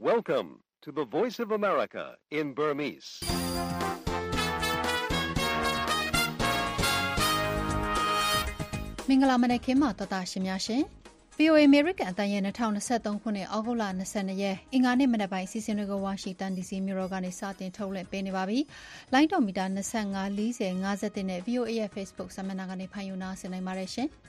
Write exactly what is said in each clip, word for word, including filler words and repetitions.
Welcome to the Voice of America in Burmese. မင်္ဂလာမနက်ခင်းမှာတော်တာရှင်များရှင် ဗွီအိုအေ American အသံရဲ့၂၀၂၃ခုနှစ်ဩဂုတ်လ၂၂ရက်အင်္ဂါနေ့မနက်ပိုင်းအစီအစဉ်တွေကိုဝါရှင်တန် ဒီ စီ မြို့တော်ကနေစတင်ထုတ်လွှင့်ပေးနေပါပြီ။လိုင်းတော်မီတာ၂၅ ၄၀ ၅၁နဲ့ ဗွီအိုအေ ရဲ့ Facebook စာမျက်နှာကနေဖန်ယူနာဆင်နိုင်ပါတယ်ရှင်။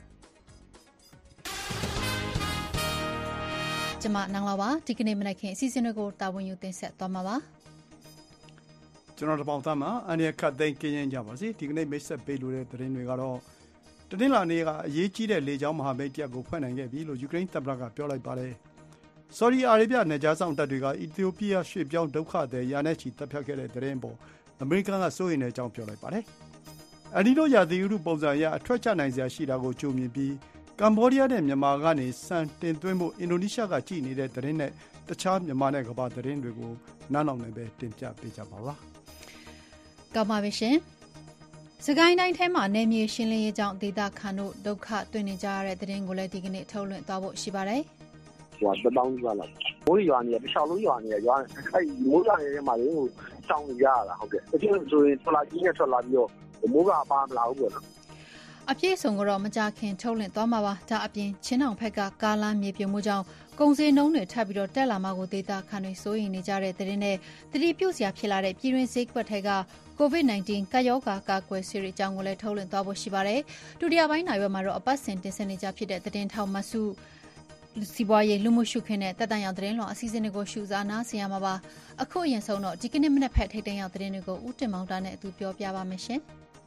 ကျွန်မနန်းလာပါဒီကနေ့မနက်ခင်းအစီအစဉ်တွေကိုတာဝန်ယူတင်ဆက်သွားမှာပါ။ကျွန်တော်တပေါင်းသားမှာအန်ရခတ်သိမ်းကင်းရင်ကြပါစီဒီကနေ့မိတ်ဆက်ပေးလို့တဲ့သတင်းတွေကတော့တနင်္လာနေ့ကအရေးကြီးတဲ့လေကြောင်းမဟာမိတ်တရက်ကိုဖွဲ့နိုင်ခဲ့ပြီလို့ယူကရိန်းသမ္မတကပြောလိုက်ပါတယ်။ဆော်ဒီအာရေဗျနယ်ခြားစောင့်တပ်တွေကအီသီယိုးပီးယားရွှေ့ပြောင်းဒုက္ခသည်ရာနဲ့ချီတပ်ဖြတ်ခဲ့တဲ့သတင်းပေါ်အမေရိကန်ကစိုးရိမ်တဲ့အကြောင်းပြောလိုက်ပါတယ်။အန်ဒီလိုရာသီဥတုပုံစံအရအထွက်ချနိုင်စရာရှိတာကိုကြိုမြင်ပြီးကမ္ဘောဒီးယားနဲ့မြန်မာကနေစံတင်သွင်းဖို့အင်ဒိုနီးရှားကကြည်နေတဲ့သတင်းနဲ့တခြားမြန်မာနဲ့ကမ္ဘာသတင်းတွေကိုနားထောင်နေပဲတင်ပြပေးကြပါပါ။ကောင်းပါပြီရှင်။စကိုင်းတိုင်းထဲမှာနယ်မြေရှင်းလင်းရေးကြောင့်ဒေသခံတို့ဒုက္ခတွေ့နေကြရတဲ့သတင်းကိုလည်းဒီကနေ့ထုတ်လွှင့်သွားဖို့ရှိပါတယ်။ဟိုတပေါင်းရွာလောက်မိုးရွာနေတခြားလုံးရွာနေရွာအဲ့မိုးရွာနေတဲ့မှာလေဟိုစောင်းနေကြရတာဟုတ်ကဲ့။အကျဉ်းဆိုရင်ထွက်လာကြီးနဲ့ထွက်လာပြီးတော့မိုးကပါမလာဘူးပေါ့နော်။အပြည့်စုံကတော့မကြခင်ထုတ်လွှင့်သွားမှာပါဒါအပြင်ချင်းတောင်ဘက်ကကားလမ်းမြေပြိုမှုကြောင့်ကုန်စည်နှုန်းတွေထပ်ပြီးတော့တက်လာမှကိုဒေသခံတွေစိုးရိမ်နေကြတဲ့သတင်းနဲ့တတိပြုစရာဖြစ်လာတဲ့ပြည်တွင်းဈေးကွက်ထဲက ကိုဗစ် ၁၉ ကပ်ရောဂါကာကွယ်ဆေးတွေအကြောင်းကိုလည်းထုတ်လွှင့်သွားဖို့ရှိပါတယ်ဒုတိယပိုင်းနိုင်ရွက်မှာတော့အပတ်စဉ်တင်ဆက်နေကြဖြစ်တဲ့သတင်းထောက်မဆုစီပွားရေးလူမှုရှုခင်းနဲ့တက်တန်ရောက်သတင်းလွှာအစီအစဉ်တွေကိုရှုစားနားဆင်ရမှာပါအခုအရင်ဆုံးတော့ဒီကနေ့မနေ့ဖက်ထိတ်တန့်ရောက်သတင်းတွေကိုဦးတင်မောင်တာနဲ့အတူပြောပြပါမယ်ရှင်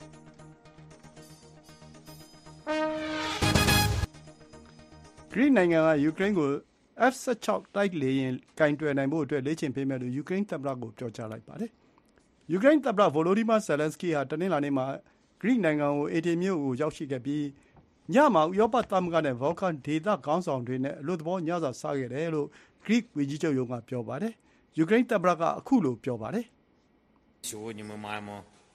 ဂရိနိုင်ငံကယူကရိန်းကို အက်ဖ် ၁၆ တိုက်လေယာဉ်ကင်တွယ်နိုင်ဖို့အတွက်လေ့ကျင့်ပေးမယ်လို့ယူကရိန်းသမ္မတကိုပြောကြားလိုက်ပါတယ်။ယူကရိန်းသမ္မတဗိုလိုဒီမာဇယ်လန်စကီဟာတနင်္လာနေ့မှာဂရိနိုင်ငံကိုအေဒီမြို့ကိုရောက်ရှိခဲ့ပြီးညမှာဥရောပသမဂ္ဂနဲ့ဘော်ကန်ဒေသခေါင်းဆောင်တွေနဲ့အလို့သဘောညစာစားခဲ့တယ်လို့ဂရိဝန်ကြီးချုပ်ရုံးကပြောပါတယ်။ယူကရိန်းသမ္မတကအခုလိုပြောပါတယ်။ Сьогодні ми маємо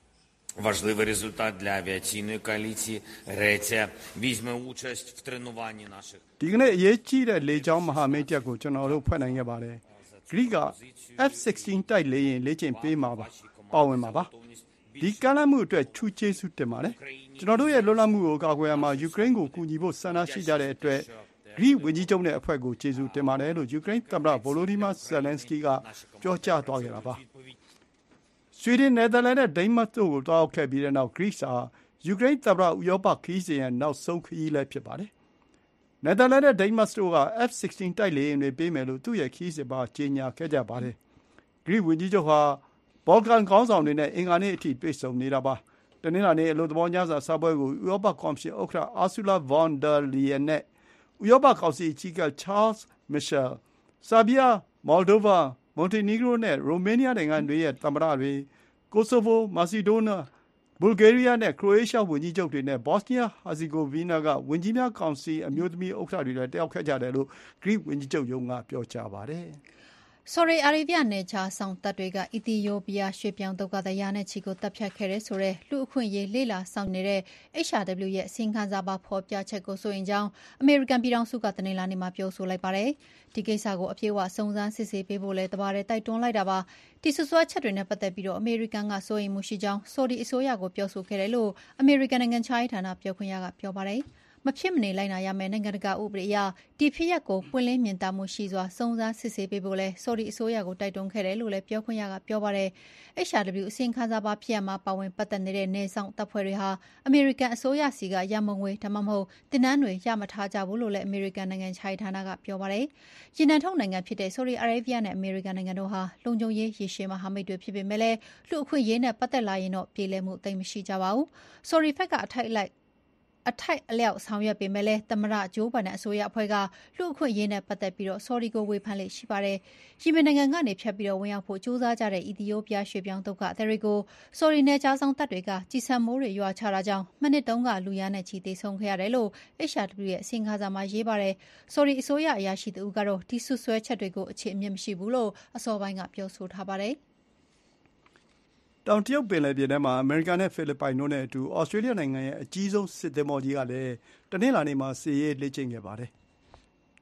важливий результат для авіаційної коаліції. Греція візьме участь в тренуванні наших ဒီကနေ့အရေးကြီးတဲ့လေကြောင်းမဟာမိတ်တပ်ကိုကျွန်တော်တို့ဖွဲ့နိုင်ခဲ့ပါတယ်။ဂရိက အက်ဖ် ၁၆ တိုက်လေယာဉ်လေ့ကျင့်ပေးမှာပါပါဝင်မှာပါ။ဒီကမ်းလှမ်းမှုအတွက်ချူကျေးဇူးတင်ပါတယ်။ကျွန်တော်တို့ရဲ့လွတ်လပ်မှုကိုကာကွယ်ရမှာယူကရိန်းကိုကူညီဖို့ဆန္ဒရှိကြတဲ့အတွက်ဂရိဝန်ကြီးချုပ်နဲ့အဖွဲ့ကိုကျေးဇူးတင်ပါတယ်လို့ယူကရိန်းသမ္မတဗိုလိုဒီမာဇယ်လန်စကီကပြောကြားသွားခဲ့တာပါ။ဆွီဒင်နယ်သာလန်နဲ့ဒိန်းမတ်တို့ကိုတောက်ခဲ့ပြီးတဲ့နောက်ဂရိစာယူကရိန်းသမ္မတဥရောပခီးစဉ်ရဲ့နောက်ဆုံးခရီးလည်းဖြစ်ပါတယ်။နယ်သာလန်နဲ့ဒိန်းမတ်တို့က အက်ဖ် ၁၆ တိုက်လေယာဉ်တွေပေးမယ်လို့သူ့ရဲ့ခီးစဉ်မှာကြေညာခဲ့ကြပါတယ်။ဂရိဝန်ကြီးချုပ်ဟာဘော်ကန်ခေါင်းဆောင်တွေနဲ့အင်္ဂါနေ့အထိတွေ့ဆုံနေတာပါ။တနင်္လာနေ့အလို့သဘောညစာစားပွဲကိုဥရောပကော်မရှင်ဥက္ကဋ္ဌအာဆူလာဗွန်ဒါလီယန်နဲ့ဥရောပကောင်စီအကြီးအကဲချားလ်မစ်ရှယ်ဆာဘီးယားမော်လ်ဒိုဗာမွန်တီနီဂရိုနဲ့ရိုမေးနီးယားနိုင်ငံတွေရဲ့သမ္မတတွေကိုဆိုဗိုမာစီဒိုနာဘူလ်ဂေးရီးယားနဲ့ခရိုအေးရှားဝန်ကြီးချုပ်တွေနဲ့ဘော့စနီးယားဟာဇီဂိုဗီနာကဝန်ကြီးများကောင်စီအမျိုးသမီးဥက္ကဋ္ဌတွေလည်းတက်ရောက်ခဲ့ကြတယ်လို့ဂရိဝန်ကြီးချုပ်ရုံးကပြောကြားပါတယ်။ဆော်ဒီအာရေဗျနယ်ခြားစောင့်တပ်တွေကအီသီယိုးပီးယားရွှေ့ပြောင်းဒုက္ခသည်ရာနဲ့ချီကိုတပ်ဖြတ်ခဲ့တဲ့ဆိုတဲ့လူအခွင့်အရေးလေ့လာဆောင်နေတဲ့ H R W ရဲ့အစီရင်ခံစာပါဖော်ပြချက်ကိုဆိုရင်ကြောင်းအမေရိကန်ပြည်ထောင်စုကတနင်္လာနေ့မှာပြောဆိုလိုက်ပါတယ်။ဒီကိစ္စကိုအပြည့်အဝစုံစမ်းစစ်ဆေးပေးဖို့လည်းတပါးတည်းတိုက်တွန်းလိုက်တာပါ။ဒီဆွဆွဲချက်တွေနဲ့ပတ်သက်ပြီးတော့အမေရိကန်ကစိုးရိမ်မှုရှိကြောင်းဆော်ဒီအစိုးရကိုပြောဆိုခဲ့တယ်လို့အမေရိကန်နိုင်ငံခြားရေးဌာနပြောခွင့်ရကပြောပါတယ်။မဖြစ်မနေလိုက်နာရမယ့်နိုင်ငံတကာဥပဒေအရဒီဖြစ်ရပ်ကိုပွင့်လင်းမြင်သာမှုရှိစွာစုံစမ်းစစ်ဆေးပေးဖို့လဲဆော်ဒီအစိုးရကိုတိုက်တွန်းခဲ့တယ်လို့လည်းပြောခွင့်ရကပြောပါတယ်။ H R W အစီရင်ခံစာပါဖြစ်ရမှာပါဝင်ပတ်သက်နေတဲ့နေဆောင်တပ်ဖွဲ့တွေဟာအမေရိကန်အစိုးရစီကရမုံငွေဒါမှမဟုတ်တင်နန်းတွေရမထားကြဘူးလို့လည်းအမေရိကန်နိုင်ငံခြားရေးဌာနကပြောပါတယ်။ရေနံထုတ်နိုင်ငံဖြစ်တဲ့ဆော်ဒီအာရေဗျနဲ့အမေရိကန်နိုင်ငံတို့ဟာလုံခြုံရေးရည်ရှည်မဟာမိတ်တွေဖြစ်ပေမဲ့လည်းလူအခွင့်အရေးနဲ့ပတ်သက်လာရင်တော့ပြည်လည်မှုသိမ်းမရှိကြပါဘူး။ဆော်ဒီဘက်ကအထိုက်လိုက်အထိုက်အလျောက်ဆောင်ရွက်ပေမဲ့လည်းသမ္မတဂျိုးဘိုင်ဒန်အစိုးရအဖွဲ့ကလူ့အခွင့်အရေးနဲ့ပတ်သက်ပြီးတော့ဆော်ဒီကိုဝေဖန်လေ့ရှိပါတယ်။ယီမင်နိုင်ငံကနေဖြတ်ပြီးတော့ဝင်ရောက်ဖို့ကြိုးစားကြတဲ့အီသီယိုးပီးယားရွှေ့ပြောင်းဒုက္ခသည်တွေကိုဆော်ဒီနယ်ခြားစောင့်တပ်တွေကကြီးစံမိုးတွေရွာချတာကြောင့်မနှစ်တုန်းကလူရန်နဲ့ချီသေဆုံးခဲ့ရတယ်လို့ H R W ရဲ့အစီရင်ခံစာမှာရေးပါတယ်။ဆော်ဒီအစိုးရအရာရှိတဦးကတော့ဒီဆွဆွဲချက်တွေကိုအခြေအမြစ်မရှိဘူးလို့အစောပိုင်းကပြောဆိုထားပါတယ်။တောင်တရုတ်ပင်လယ်ပြင်ထဲမှာအမေရိကန်နဲ့ဖိလစ်ပိုင်တို့နဲ့အတူဩစတြေးလျနိုင်ငံရဲ့အကြီးဆုံးစစ်သင်္ဘောကြီးကလည်းတနင်္လာနေ့မှာစစ်ရေးလေ့ကျင့်ခဲ့ပါတယ်။ တ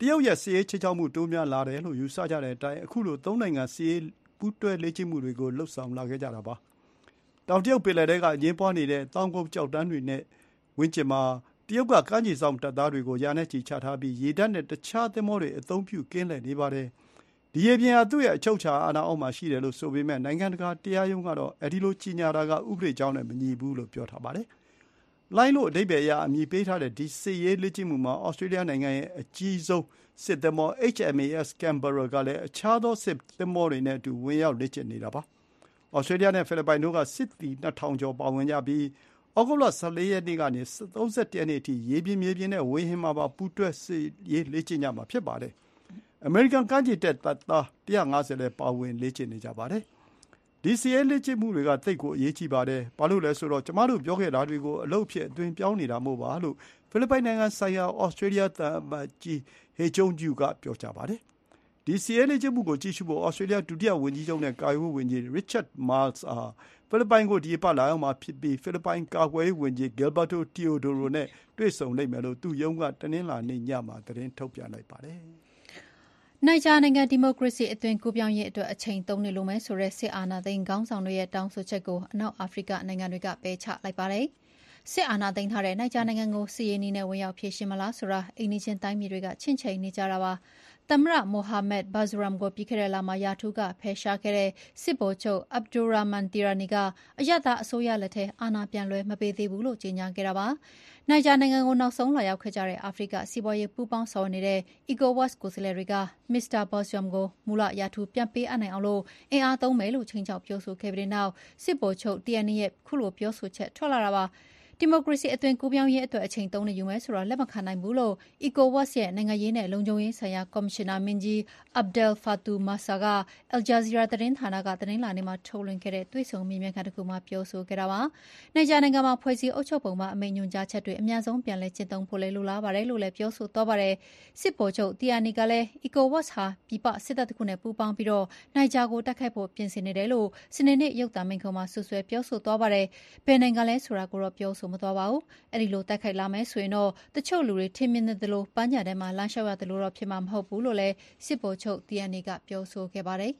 ရုတ်ရဲ့စစ်ရေးချိတ်ချောက်မှုတိုးများလာတယ်လို့ယူဆကြတဲ့အတိုင်းအခုလိုသုံးနိုင်ငံစစ်ရေးပူးတွဲလေ့ကျင့်မှုတွေကိုလှုပ်ဆောင်လာခဲ့ကြတာပါ။တောင်တရုတ်ပင်လယ်ထဲကအငြင်းပွားနေတဲ့တောင်ကုန်းကျောက်တန်းတွေနဲ့ဝန်းကျင်မှာတရုတ်ကကမ်းခြေစောင့်တပ်သားတွေကိုရာနဲ့ချီချထားပြီးရေတပ်နဲ့တခြားသင်္ဘောတွေအသုံးပြုကင်းလှည့်နေပါတယ်။ဒီရေပြင်ဟာသူ့ရဲ့အချုပ်အခြာအာဏာအောက်မှာရှိတယ်လို့ဆိုပေမဲ့နိုင်ငံတကာတရားရုံးကတော့အဲဒီလိုကြီးညာတာကဥပဒေကြောင်းနဲ့မညီဘူးလို့ပြောထားပါတယ်။လိုင်းလို့အဓိပ္ပာယ်အရအမည်ပေးထားတဲ့ဒီစစ်ရေးလေ့ကျင့်မှုမှာဩစတြေးလျနိုင်ငံရဲ့အကြီးဆုံးစစ်သင်္ဘော H M A S Canberra ကလည်းအခြားသောစစ်သင်္ဘောတွေနဲ့အတူဝင်ရောက်လေ့ကျင့်နေတာပါ။ဩစတြေးလျနဲ့ဖိလစ်ပိုင်တို့ကစစ်သည်နှစ်ထောင်ကျော်ပါဝင်ကြပြီးဩဂုတ်လ၁၄ရက်နေ့ကနေ၃၁ရက်နေ့အထိရေပြင်မြေပြင်နဲ့ဝေဟင်မှာပါပူးတွဲစစ်ရေးလေ့ကျင့်ကြမှာဖြစ်ပါတယ်။အမေရိကန်ကမ်းခြေတပ်တပ်သား၁၅၀လည်းပါဝင်လေ့ကျင့်နေကြပါတယ်။ဒီစစ်ရေးလေ့ကျင့်မှုတွေကသိပ်ကိုအရေးကြီးပါတယ်။ဘာလို့လဲဆိုတော့ကျမတို့ပြောခဲ့တာတွေကိုအလုပ်ဖြစ်အသွင်ပြောင်းနေတာမို့ပါလို့ဖိလစ်ပိုင်နိုင်ငံဆိုင်ရာဩစတြေးလျသံအမတ်ကြီးဟေဂျုံဂျူကပြောကြပါတယ်။ဒီစစ်ရေးလေ့ကျင့်မှုကိုကြည့်ရှုဖို့ဩစတြေးလျဒုတိယဝန်ကြီးချုပ်နဲ့ကာကွယ်ရေးဝန်ကြီး Richard Marles အားဖိလစ်ပိုင်ကိုဒီအပတ်လာရောက်မှာဖြစ်ပြီးဖိလစ်ပိုင်ကာကွယ်ရေးဝန်ကြီး Gilberto Teodoro နဲ့တွေ့ဆုံလိမ့်မယ်လို့သူ့ရုံးကတနင်္လာနေ့ညမှာသတင်းထုတ်ပြန်လိုက်ပါတယ်။နိုင်ဂျာနိုင်ငံဒီမိုကရေစီအသွင်ကူးပြောင်းရေးအတွက်အချိန်သုံးနှစ်လိုမယ်ဆိုတဲ့စစ်အာဏာသိမ်းခေါင်းဆောင်တွေရဲ့တောင်းဆိုချက်ကိုအနောက်အာဖရိကနိုင်ငံတွေကပယ်ချလိုက်ပါတယ်။စစ်အာဏာသိမ်းထားတဲ့နိုင်ဂျာနိုင်ငံကိုစစ်ရေးနည်းနဲ့ဝင်ရောက်ဖြည့်ရှင်းမလားဆိုတာအိမ်နီးချင်းတိုင်းပြည်တွေကချင့်ချိန်နေကြတာပါ။သမ္မတမိုဟာမက်ဘာဇူရမ်ကိုပြီးခဲ့တဲ့လမှာရာထူးကဖယ်ရှားခဲ့တဲ့စစ်ဗိုလ်ချုပ်အဗ်ဒူရာမန်တီရာနီကအရပ်သားအစိုးရလက်ထဲအာဏာပြန်လွှဲမပေးသေးဘူးလို့ကြေညာခဲ့တာပါ။နိုင်ဂျာနိုင်ငံကိုနောက်ဆုံးလာရောက်ခဲ့ကြတဲ့အာဖရိကစီးပွားရေးပူးပေါင်းဆောင်ရွက်နေတဲ့ ECOWAS ကိုယ်စားလှယ်တွေကမစ္စတာဘာဇူရမ်ကိုမူလရာထူးပြန်ပေးအပ်နိုင်အောင်လို့အင်အားသုံးမယ်လို့ချိန်ချောက်ပြောဆိုခဲ့ပြီးတဲ့နောက်စစ်ဗိုလ်ချုပ်တီရာနီရဲ့ခုလိုပြောဆိုချက်ထွက်လာတာပါ။ဒီမိုကရေစီအသွင်ကူးပြောင်းရေးအတွက်အချိန်သုံးနှစ်ယူမယ်ဆိုတာလက်မခံနိုင်ဘူးလို့ ECOWAS ရဲ့နိုင်ငံရေးနဲ့လုံခြုံရေးဆိုင်ရာကော်မရှင်နာမင်းကြီး Abdel Fattah Musah က Al Jazeera သတင်းဌာနကသတင်းလာနေမှာထုတ်လွှင့်ခဲ့တဲ့တွေ့ဆုံမေးမြန်းခန်းတစ်ခုမှာပြောဆိုခဲ့တာပါ။နိုင်ဂျာနိုင်ငံမှာဖွဲ့စည်းအုပ်ချုပ်ပုံမှာအမိန့်ညွှန်ကြားချက်တွေအများဆုံးပြန်လည်ကျင့်သုံးဖို့လည်းလိုလားပါတယ်လို့လည်းပြောဆိုသွားပါတယ်။စစ်ဗိုလ်ချုပ်တီယာနီကလည်း ECOWAS ဟာပြည်ပစစ်တပ်တစ်ခုနဲ့ပူးပေါင်းပြီးတော့နိုင်ဂျာကိုတိုက်ခိုက်ဖို့ပြင်ဆင်နေတယ်လို့စနေနေ့ရုပ်သံမိန့်ခွန်းမှာဆွဆွဲပြောဆိုသွားပါတယ်။ဘယ်နိုင်ငံလဲဆိုတာကိုတော့ပြောဆိုမသွားပါဘူး။အဲဒီလိုတိုက်ခိုက်လာမယ်ဆိုရင်တော့တချို့လူတွေထင်မြင်သလိုပန်းညံထဲမှာလမ်းလျှောက်ရတယ်လို့တော့ဖြစ်မှာမဟုတ်ဘူးလို့လည်းစစ်ဗိုလ်ချုပ်တီယာနီကပြောဆိုခဲ့ပါတယ်။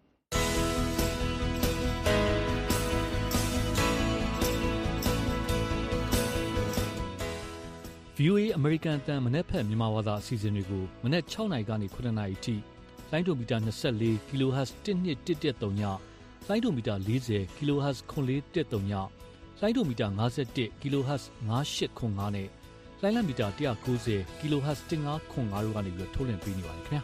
ဗွီအိုအေ American အသံမနက်ဖြန်မြန်မာဘာသာအစီအစဉ်တွေကိုမနက်၆နာရီကနေခုနှစ်နာရီအထိလိုင်းဒိုမီတာ၂၄ kHz တစ်နှစ်တစ်တက်သုံးညလိုင်းဒိုမီတာ၄၀ kHz ခွန်လေးတက်သုံးညလိုင်းဒိုမီတာ၅၁ kHz ၅၈ခွန်၅နဲ့လိုင်းလံမီတာ၁၉၀ kHz ၁၅ခွန်၅တို့ကနေပြီးထုတ်လွှင့်ပေးနေပါတယ်ခင်ဗျာ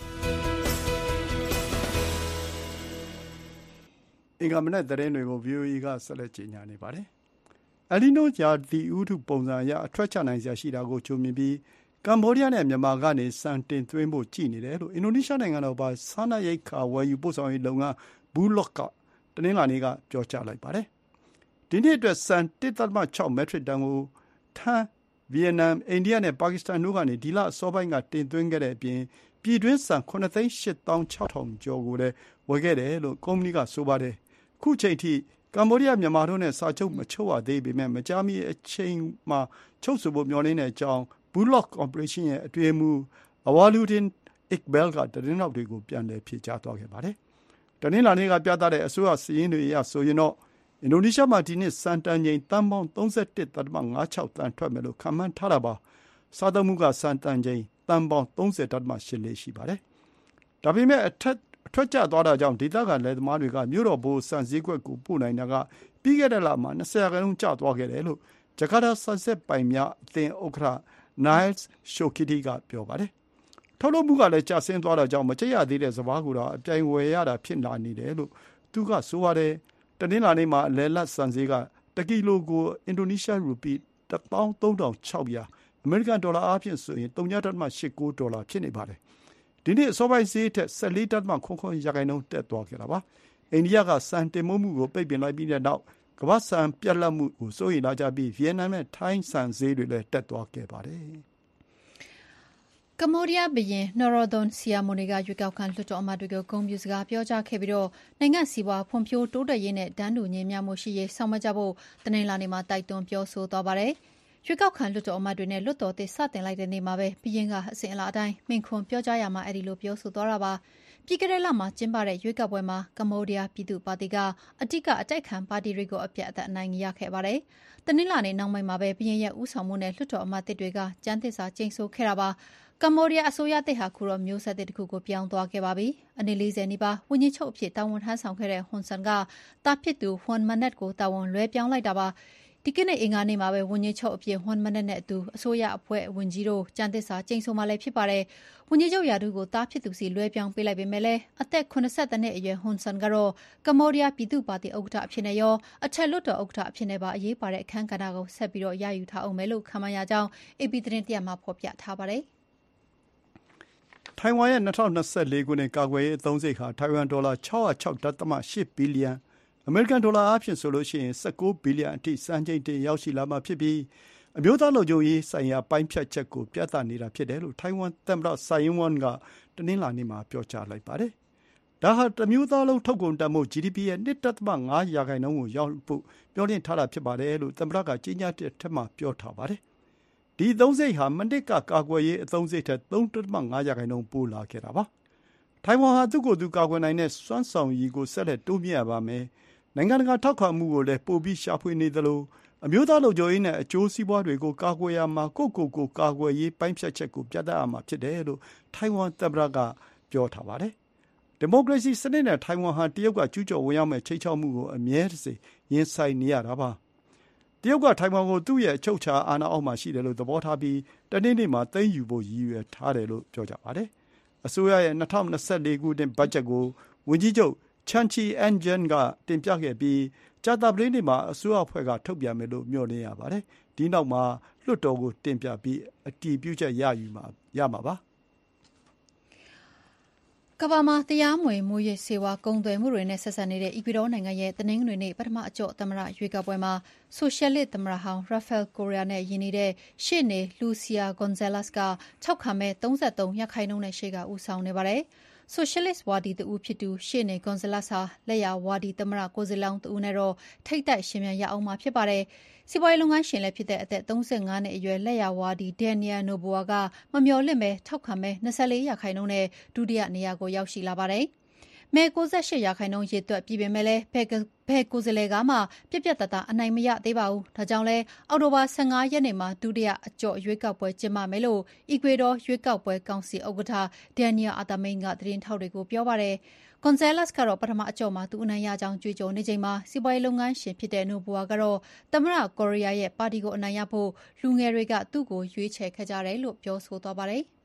အင်္ဂါမနက်သတင်းတွေကို ဗွီအိုအေ ကဆက်လက်ကြေညာနေပါတယ်။အယ်လီနိုရာသီဥတုပုံစံအရအထွက်ချနိုင်စရာရှိတာကိုကြိုမြင်ပြီးကမ္ဘောဒီးယားနဲ့မြန်မာကနေစံတင်သွင်းဖို့ကြည့်နေတယ်လို့အင်ဒိုနီးရှားနိုင်ငံတော်ပိုင်စားနပ်ရိက္ခာဝယ်ယူပို့ဆောင်ရေးလုပ်ငန်း Bulog ကတနင်္လာနေ့ကပြောကြားလိုက်ပါတယ်။ဒီနှစ်အတွက်စံ တစ်ဒသမ၆ မက်ထရစ်တန်ကိုထိုင်း၊ဗီယက်နမ်၊အိန္ဒိယနဲ့ပါကစ္စတန်တို့ကနေဒီလအစောပိုင်းကတင်သွင်းခဲ့တဲ့အပြင်ပြည်တွင်းစံခုနှစ်သိန်းရှစ်သောင်းခြောက်ထောင်ကျော်ကိုလည်းဝယ်ခဲ့တယ်လို့ကုမ္ပဏီကဆိုပါတယ်။ခုချိန်ထိကမ္ဘောဒီးယားမြန်မာတို့နဲ့စာချုပ်မချုပ်ရသေးပေမဲ့မကြာမီအချိန်မှာချုပ်ဆိုဖို့မျှော်လင့်တဲ့အကြောင်း Bulog Corporation ရဲ့အတွင်းမှူး Awaluddin Iqbal ကသတင်းထောက်တွေကိုပြန်လည်ဖြေကြားသွားခဲ့ပါတယ်။တနင်္လာနေ့ကပြသတဲ့အစိုးရစာရင်းတွေအရဆိုရင်တော့အင်ဒိုနီးရှားမှာဒီနှစ်စံတန်ချိန်သန်းပေါင်း၃၁.၅၆ သန်းထွက်မယ်လို့ခန့်မှန်းထားတာပါ။စားသုံးမှုကစံတန်ချိန်သန်းပေါင်း၃၀.၈၄ ရှိပါတယ်။ဒါပေမဲ့အထက်အထွက်ကျသွားတာကြောင့်ဒေသခံလယ်သမားတွေကမြို့တော်ဘိုစံစည်းကွက်ကိုပို့နိုင်တာကပြီးခဲ့တဲ့လမှာ၂၀ရာခိုင်နှုန်းကျသွားခဲ့တယ်လို့ဂျကာတာဆန်ဆက်ပိုင်များအသင်းဥက္ကဋ္ဌ Niles Shokiti ကပြောပါတယ်။ထုတ်လုပ်မှုကလည်းကျဆင်းသွားတာကြောင့်မကျရသေးတဲ့စပါးကိုတော့အပြိုင်ဝယ်ရတာဖြစ်လာနေတယ်လို့သူကဆိုပါတယ်။တနင်္လာနေ့မှာအလယ်လတ်စံစည်းကတစ်ကီလိုကိုအင်ဒိုနီးရှားရူပီတစ်သောင်းသုံးထောင်ခြောက်ရာအမေရိကန်ဒေါ်လာအားဖြင့်ဆိုရင်ဝ.၈၉ ဒေါ်လာဖြစ်နေပါတယ်။ဒီနေ့အစောပိုင်းဈေးထက်၁၄.၇၇ ရာခိုင်နှုန်းတက်သွားခဲ့တာပါ။အိန္ဒိယကစံတင်ပို့မှုကိုပိတ်ပင်လိုက်ပြီးတဲ့နောက်ကမ္ဘာ့စံပြတ်လတ်မှုကိုစိုးရိမ်လာကြပြီးဗီယက်နမ်နဲ့ထိုင်းစံဈေးတွေလည်းတက်သွားခဲ့ပါတယ်။ကမ္ဘောဒီးယားဘုရင်နော်ရိုဒွန်ဆီယာမိုနီကရွေးကောက်ခံလွှတ်တော်အမတ်တွေကိုဂုဏ်ပြုစကားပြောကြားခဲ့ပြီးနိုင်ငံစီးပွားဖွံ့ဖြိုးတိုးတက်ရေးနဲ့တန်းတူညီမျှမှုရှိရေးဆောင်ရွက်ကြဖို့တနင်္လာနေ့မှာတိုက်တွန်းပြောဆိုသွားပါတယ်။ရွေးကောက်ခံလွှတ်တော်အမတ်တွေနဲ့လွှတ်တော်သစ်စတင်လိုက်တဲ့နေ့မှာပဲဘုရင်ကအစဉ်အလာအတိုင်းမိန့်ခွန်းပြောကြားရာမှာအဲဒီလိုပြောဆိုသွားတာပါ။ပြီးခဲ့တဲ့လမှာကျင်းပတဲ့ရွေးကောက်ပွဲမှာကမ္ဘောဒီးယားပြည်သူ့ပါတီကအဓိကအတိုက်ခံပါတီတွေကိုအပြတ်အသတ်အနိုင်ရခဲ့ပါတယ်။တနင်္လာနေ့နောက်ပိုင်းမှာပဲဘုရင်ရဲ့ဦးဆောင်မှုနဲ့လွှတ်တော်အမတ်သစ်တွေကကျမ်းသစ္စာကျိန်ဆိုခဲ့တာပါ။ကမ္ဘောဒီးယားအစိုးရသစ်ဟာခုတော့မျိုးဆက်သစ်တစ်ခုကိုပြောင်းသွားခဲ့ပါပြီ။အနေလေးဆယ်နီးပါးဝန်ကြီးချုပ်အဖြစ်တာဝန်ထမ်းဆောင်ခဲ့တဲ့ဟွန်ဆန်ကတာဖြစ်သူဟွန်မနက်ကိုတာဝန်လွှဲပြောင်းလိုက်တာပါ။ဒီကနေ့အင်္ဂါနေ့မှာပဲဝန်ကြီးချုပ်အဖြစ်ဟွန်မနက်နဲ့အတူအစိုးရအဖွဲ့ဝန်ကြီးတို့ကျမ်းသစ္စာကျိန်ဆိုမှလည်းဖြစ်ပါတယ်။ဝန်ကြီးချုပ်ရာထူးကိုတာဖြစ်သူစီလွှဲပြောင်းပေးလိုက်ပေမဲ့လည်းအသက်၇၁နှစ်အရွယ်ဟွန်ဆန်ကတော့ကမ္ဘောဒီးယားပြည်သူ့ပါတီဥက္ကဋ္ဌအဖြစ်နဲ့ရောအထက်လွှတ်တော်ဥက္ကဋ္ဌအဖြစ်နဲ့ပါအရေးပါတဲ့အခမ်းကဏ္ဍကိုဆက်ပြီးတော့ရယူထားအောင်မယ်လို့ခန့်မှန်းရကြောင်း အေပီ သတင်းတရက်မှာဖော်ပြထားပါတယ်။ထိုင်ဝမ်ရဲ့၂၀၂၄ခုနှစ်ကာကွယ်ရေးအသုံးစရိတ်ဟာထိုင်ဝမ်ဒေါ်လာ၆၀၆.၈ ဘီလီယံအမေရိကန်ဒေါ်လာအားဖြင့်ဆိုလို့ရှိရင်၁၉ဘီလီယံအထိစံချိန်တင်ရောက်ရှိလာမှာဖြစ်ပြီးအမျိုးသားလုံခြုံရေးဆိုင်ရာပိုင်းဖြတ်ချက်ကိုပြသနေတာဖြစ်တယ်လို့ထိုင်ဝမ်သမ္မတဆိုင်အင်းဝမ်ကတနင်္လာနေ့မှာပြောကြားလိုက်ပါတယ်။ဒါဟာတမျိုးသားလုံးထုတ်ကုန်တန်ဖိုး ဂျီ ဒီ ပီ ရဲ့ ၂.၅ ရာခိုင်နှုန်းကိုရောက်ဖို့မျှော်လင့်ထားတာဖြစ်ပါတယ်လို့သမ္မတကကြေညာတဲ့ထက်မှပြောထားပါတယ်။ဒီအသုံးစရိတ်ဟာမနှစ်ကကာကွယ်ရေးအသုံးစရိတ်ထက် ၃.၅ ရာခိုင်နှုန်းပိုလာခဲ့တာပါ။ထိုင်ဝမ်ဟာသူ့ကိုယ်သူကာကွယ်နိုင်တဲ့စွမ်းဆောင်ရည်ကိုဆက်လက်တိုးမြှင့်ရပါမယ်။နိုင်ငံတကာထောက်ခံမှုကိုလည်းပိုပြီးရှာဖွေနေသလိုအမျိုးသားလုံခြုံရေးနဲ့အကျိုးစီးပွားတွေကိုကာကွယ်ရမှာကိုယ့်ကိုယ်ကိုကာကွယ်ရေးပိုင်းဖြတ်ချက်ကိုပြသရမှာဖြစ်တယ်လို့ထိုင်ဝမ်သမ္မတကပြောထားပါတယ်။ဒီမိုကရေစီစနစ်နဲ့ထိုင်ဝမ်ဟာတရုတ်ကကျူးကျော်ဝင်ရောက်မဲ့ချိတ်ချောက်မှုကိုအမြဲတစေရင်ဆိုင်နေရတာပါ။တရုတ်ကထိုင်ဝမ်ကိုသူ့ရဲ့အချုပ်အခြာအာဏာအောက်မှာရှိတယ်လို့သဘောထားပြီးတနေ့နေ့မှာသိမ်းယူဖို့ရည်ရွယ်ထားတယ်လို့ပြောကြပါတယ်။အစိုးရရဲ့၂၀၂၄ခုနှစ်ဘတ်ဂျက်ကိုဝန်ကြီးချုပ်ချန်ချီအန်ဂျန်ကတင်ပြခဲ့ပြီးကြာသပတေးနေ့မှာအစိုးရအဖွဲ့ကထုတ်ပြန်မယ်လို့မျှော်လင့်ရပါတယ်။ဒီနောက်မှာလွှတ်တော်ကိုတင်ပြပြီးအတည်ပြုချက်ရယူမှာရမှာပါကမ္ဘာမှာတရားမဝင်မူရစ်ဆေးဝါးကုန်သွယ်မှုတွေနဲ့ဆက်စပ်နေတဲ့အီကွေဒေါနိုင်ငံရဲ့တနင်္ဂနွေနေ့ပထမအကျော့သမ္မတရွေးကောက်ပွဲမှာဆိုရှယ်လစ်သမ္မတဟောင်းရာဖယ်ကိုရီယာနဲ့ယင်းနေတဲ့ရှေ့နေလူစီယာဂွန်ဇာလက်စ်ကထောက်ခံမဲ့၃၃ရာခိုင်နှုန်းနဲ့ရှေ့ကဦးဆောင်နေပါတယ်။ဆိုရှယ်လစ်ဝါဒီတဦးဖြစ်သူရှေ့နေဂွန်ဇာလက်စ်ဟာလက်ယာဝါဒီသမ္မတကိုယ်စားလှယ်တဦးနဲ့တော့ထိပ်တိုက်ရှင်မြန်ရအောင်မှာဖြစ်ပါတယ်။စီးပွားရေးလုပ်ငန်းရှင်လည်းဖြစ်တဲ့အသက်၃၅နှစ်အရွယ်လက်ယာဝါဒီဒန်နီယယ်နိုဘိုဝါကမမျှော်လင့်ပဲထောက်ခံမဲ့၂၄ရာခိုင်နှုန်းနဲ့ဒုတိယနေရာကိုရောက်ရှိလာပါတယ်။မဲ၉၈ရာခိုင်နှုန်းရေတွက်ပြီးပေမဲ့လည်းဘယ်ဘယ်ကိုယ်စားလှယ်ကမှပြက်ပြက်တသားအနိုင်မရသေးပါဘူး။ဒါကြောင့်လဲအောက်တိုဘာ၁၅ရက်နေ့မှာဒုတိယအကျော့ရွေးကောက်ပွဲကျင်းပမယ်လို့အီကွေဒေါရွေးကောက်ပွဲကောင်စီဥက္ကဋ္ဌဒန်နီယယ်အာတာမိန်ကသတင်းထောက်တွေကိုပြောပါတယ်။ကွန်ဇာလက်စ်ကတော့ပထမအကျော့မှာသူအနိုင်ရကြောင်းကြွေးကြော်နေချိန်မှာစီးပွားရေးလုပ်ငန်းရှင်ဖြစ်တဲ့နိုဘိုဝါကတော့သမ္မတကိုရီးယားရဲ့ပါတီကိုအနိုင်ရဖို့လူငယ်တွေကသူ့ကိုရွေးချယ်ခဲ့ကြတယ်လို့ပြောဆိုသွားပါတယ်။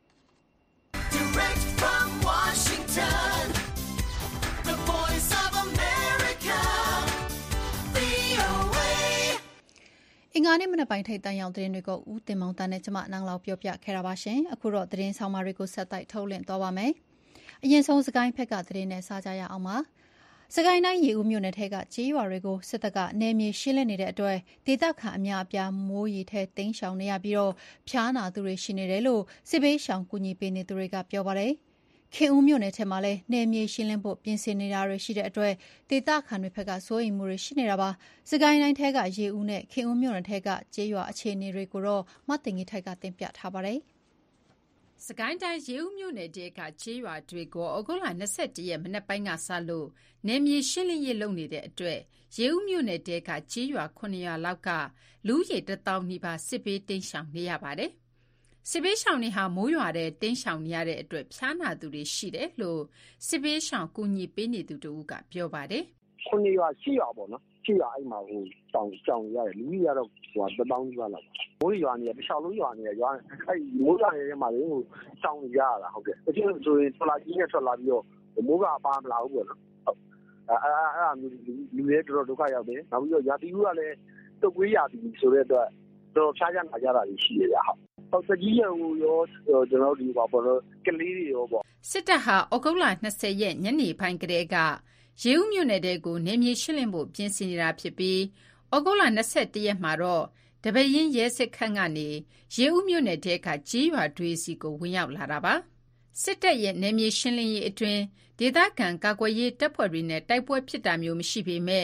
အင်္ဂါနေ့မနက်ပိုင်းထိပ်တန်းရောက်သတင်းတွေကိုဦးတင်မောင်တန်းနဲ့ကျမနန်းလောက်ပြောပြခဲ့တာပါရှင်။အခုတော့သတင်းဆောင်မတွေကိုဆက်တိုက်ထုတ်လွှင့်သွားပါမယ်။အရင်ဆုံးစကိုင်းဖက်ကသတင်းနဲ့စားကြရအောင်ပါ။စကိုင်းတိုင်းရေဦးမြို့နယ်ထဲကကြေးရွာတွေကိုစစ်တပ်ကနယ်မြေရှင်းလင်းနေတဲ့အတွက်ဒေသခံအများအပြားမိုးရီထဲတိမ်းရှောင်နေရပြီးတော့ဖျားနာသူတွေရှိနေတယ်လို့စစ်ဘေးရှောင်ကူညီပေးနေသူတွေကပြောပါတယ်။ခင်ဦးမြို့နယ်ထဲမှာလည်းနယ်မြေရှင်းလင်းဖို့ပြင်ဆင်နေတာတွေရှိတဲ့အတွက်ဒေသခံတွေဘက်ကစိုးရိမ်မှုတွေရှိနေတာပါ။စကိုင်းတိုင်းထဲကရေဦးနဲ့ခင်ဦးမြို့နယ်ထဲကကြေးရွာအခြေအနေတွေကိုတော့မတင်ကြီးထိုက်ကတင်ပြထားပါတယ်။စကိုင်းတိုင်းရေဦးမြို့နယ်တဲကကြေးရွာတွေကိုဩဂုတ်လ၂၁ရက်မနက်ပိုင်းကစလို့နယ်မြေရှင်းလင်းရေးလုပ်နေတဲ့အတွက်ရေဦးမြို့နယ်တဲကကြေးရွာခုနှစ်ရွာလောက်ကလူဦးရေတစ်သောင်းနီးပါးစစ်ဘေးတိမ်းရှောင်နေရပါတယ်။စစ်ဘေးရှောင်တွေဟာမိုးရွာတဲ့တိမ်းရှောင်နေရတဲ့အတွက်ဖျားနာသူတွေရှိတယ်လို့စစ်ဘေးရှောင်ကူညီပေးနေသူတို့ကပြောပါတယ်။ခုနှစ်ရွာရှိရွာပေါ့နော်။ရှိရွာအဲ့မှာဟိုတောင်ကြောင်ရတယ်လူကြီးကတော့ဟိုတစ်သောင်းနီးပါးလောက်မိုးရွာနေတခြားလုံးရွာနေရွာအဲ့မိုးရွာနေတဲ့မှာလေဟိုတောင်ရရတာဟုတ်ကဲ့တချို့ဆိုရင်ထွက်လာကြီးနဲ့ထွက်လာပြီးတော့မိုးကပါမလာဘူးပေါ့နော်ဟုတ်အဲ့အဲ့အဲ့မျိုးလူတွေတော်တော်ဒုက္ခရောက်တယ်နောက်ပြီးတော့ရာသီဥတုကလည်းတုတ်ကွေးရာသီဆိုတဲ့အတွက်တော်ဖျားကြနာကြတာရှိရရဟုတ်ဟုတ်တကြီးရောရောကျွန်တော်ဒီပါပေါ့နော်ကလေးတွေရောပေါ့စစ်တပ်ဟာဩဂုတ်လ၂၀ရက်ညနေပိုင်းကတည်းကရေဦးမြို့နယ်တဲကိုနေမြေရှင်းလင်းဖို့ပြင်ဆင်နေတာဖြစ်ပြီးဩဂုတ်လ၂၁ရက်မှာတော့တပရင်ရဲစစ်ခန့်ကနေရေဦးမြို့နယ်တဲကကြေးရွာတွေစီကိုဝင်ရောက်လာတာပါစစ်တပ်ရဲ့နေမြေရှင်းလင်းရေးအတွင်းဒေသခံကာကွယ်ရေးတပ်ဖွဲ့တွေနဲ့တိုက်ပွဲဖြစ်တာမျိုးမရှိပေမဲ့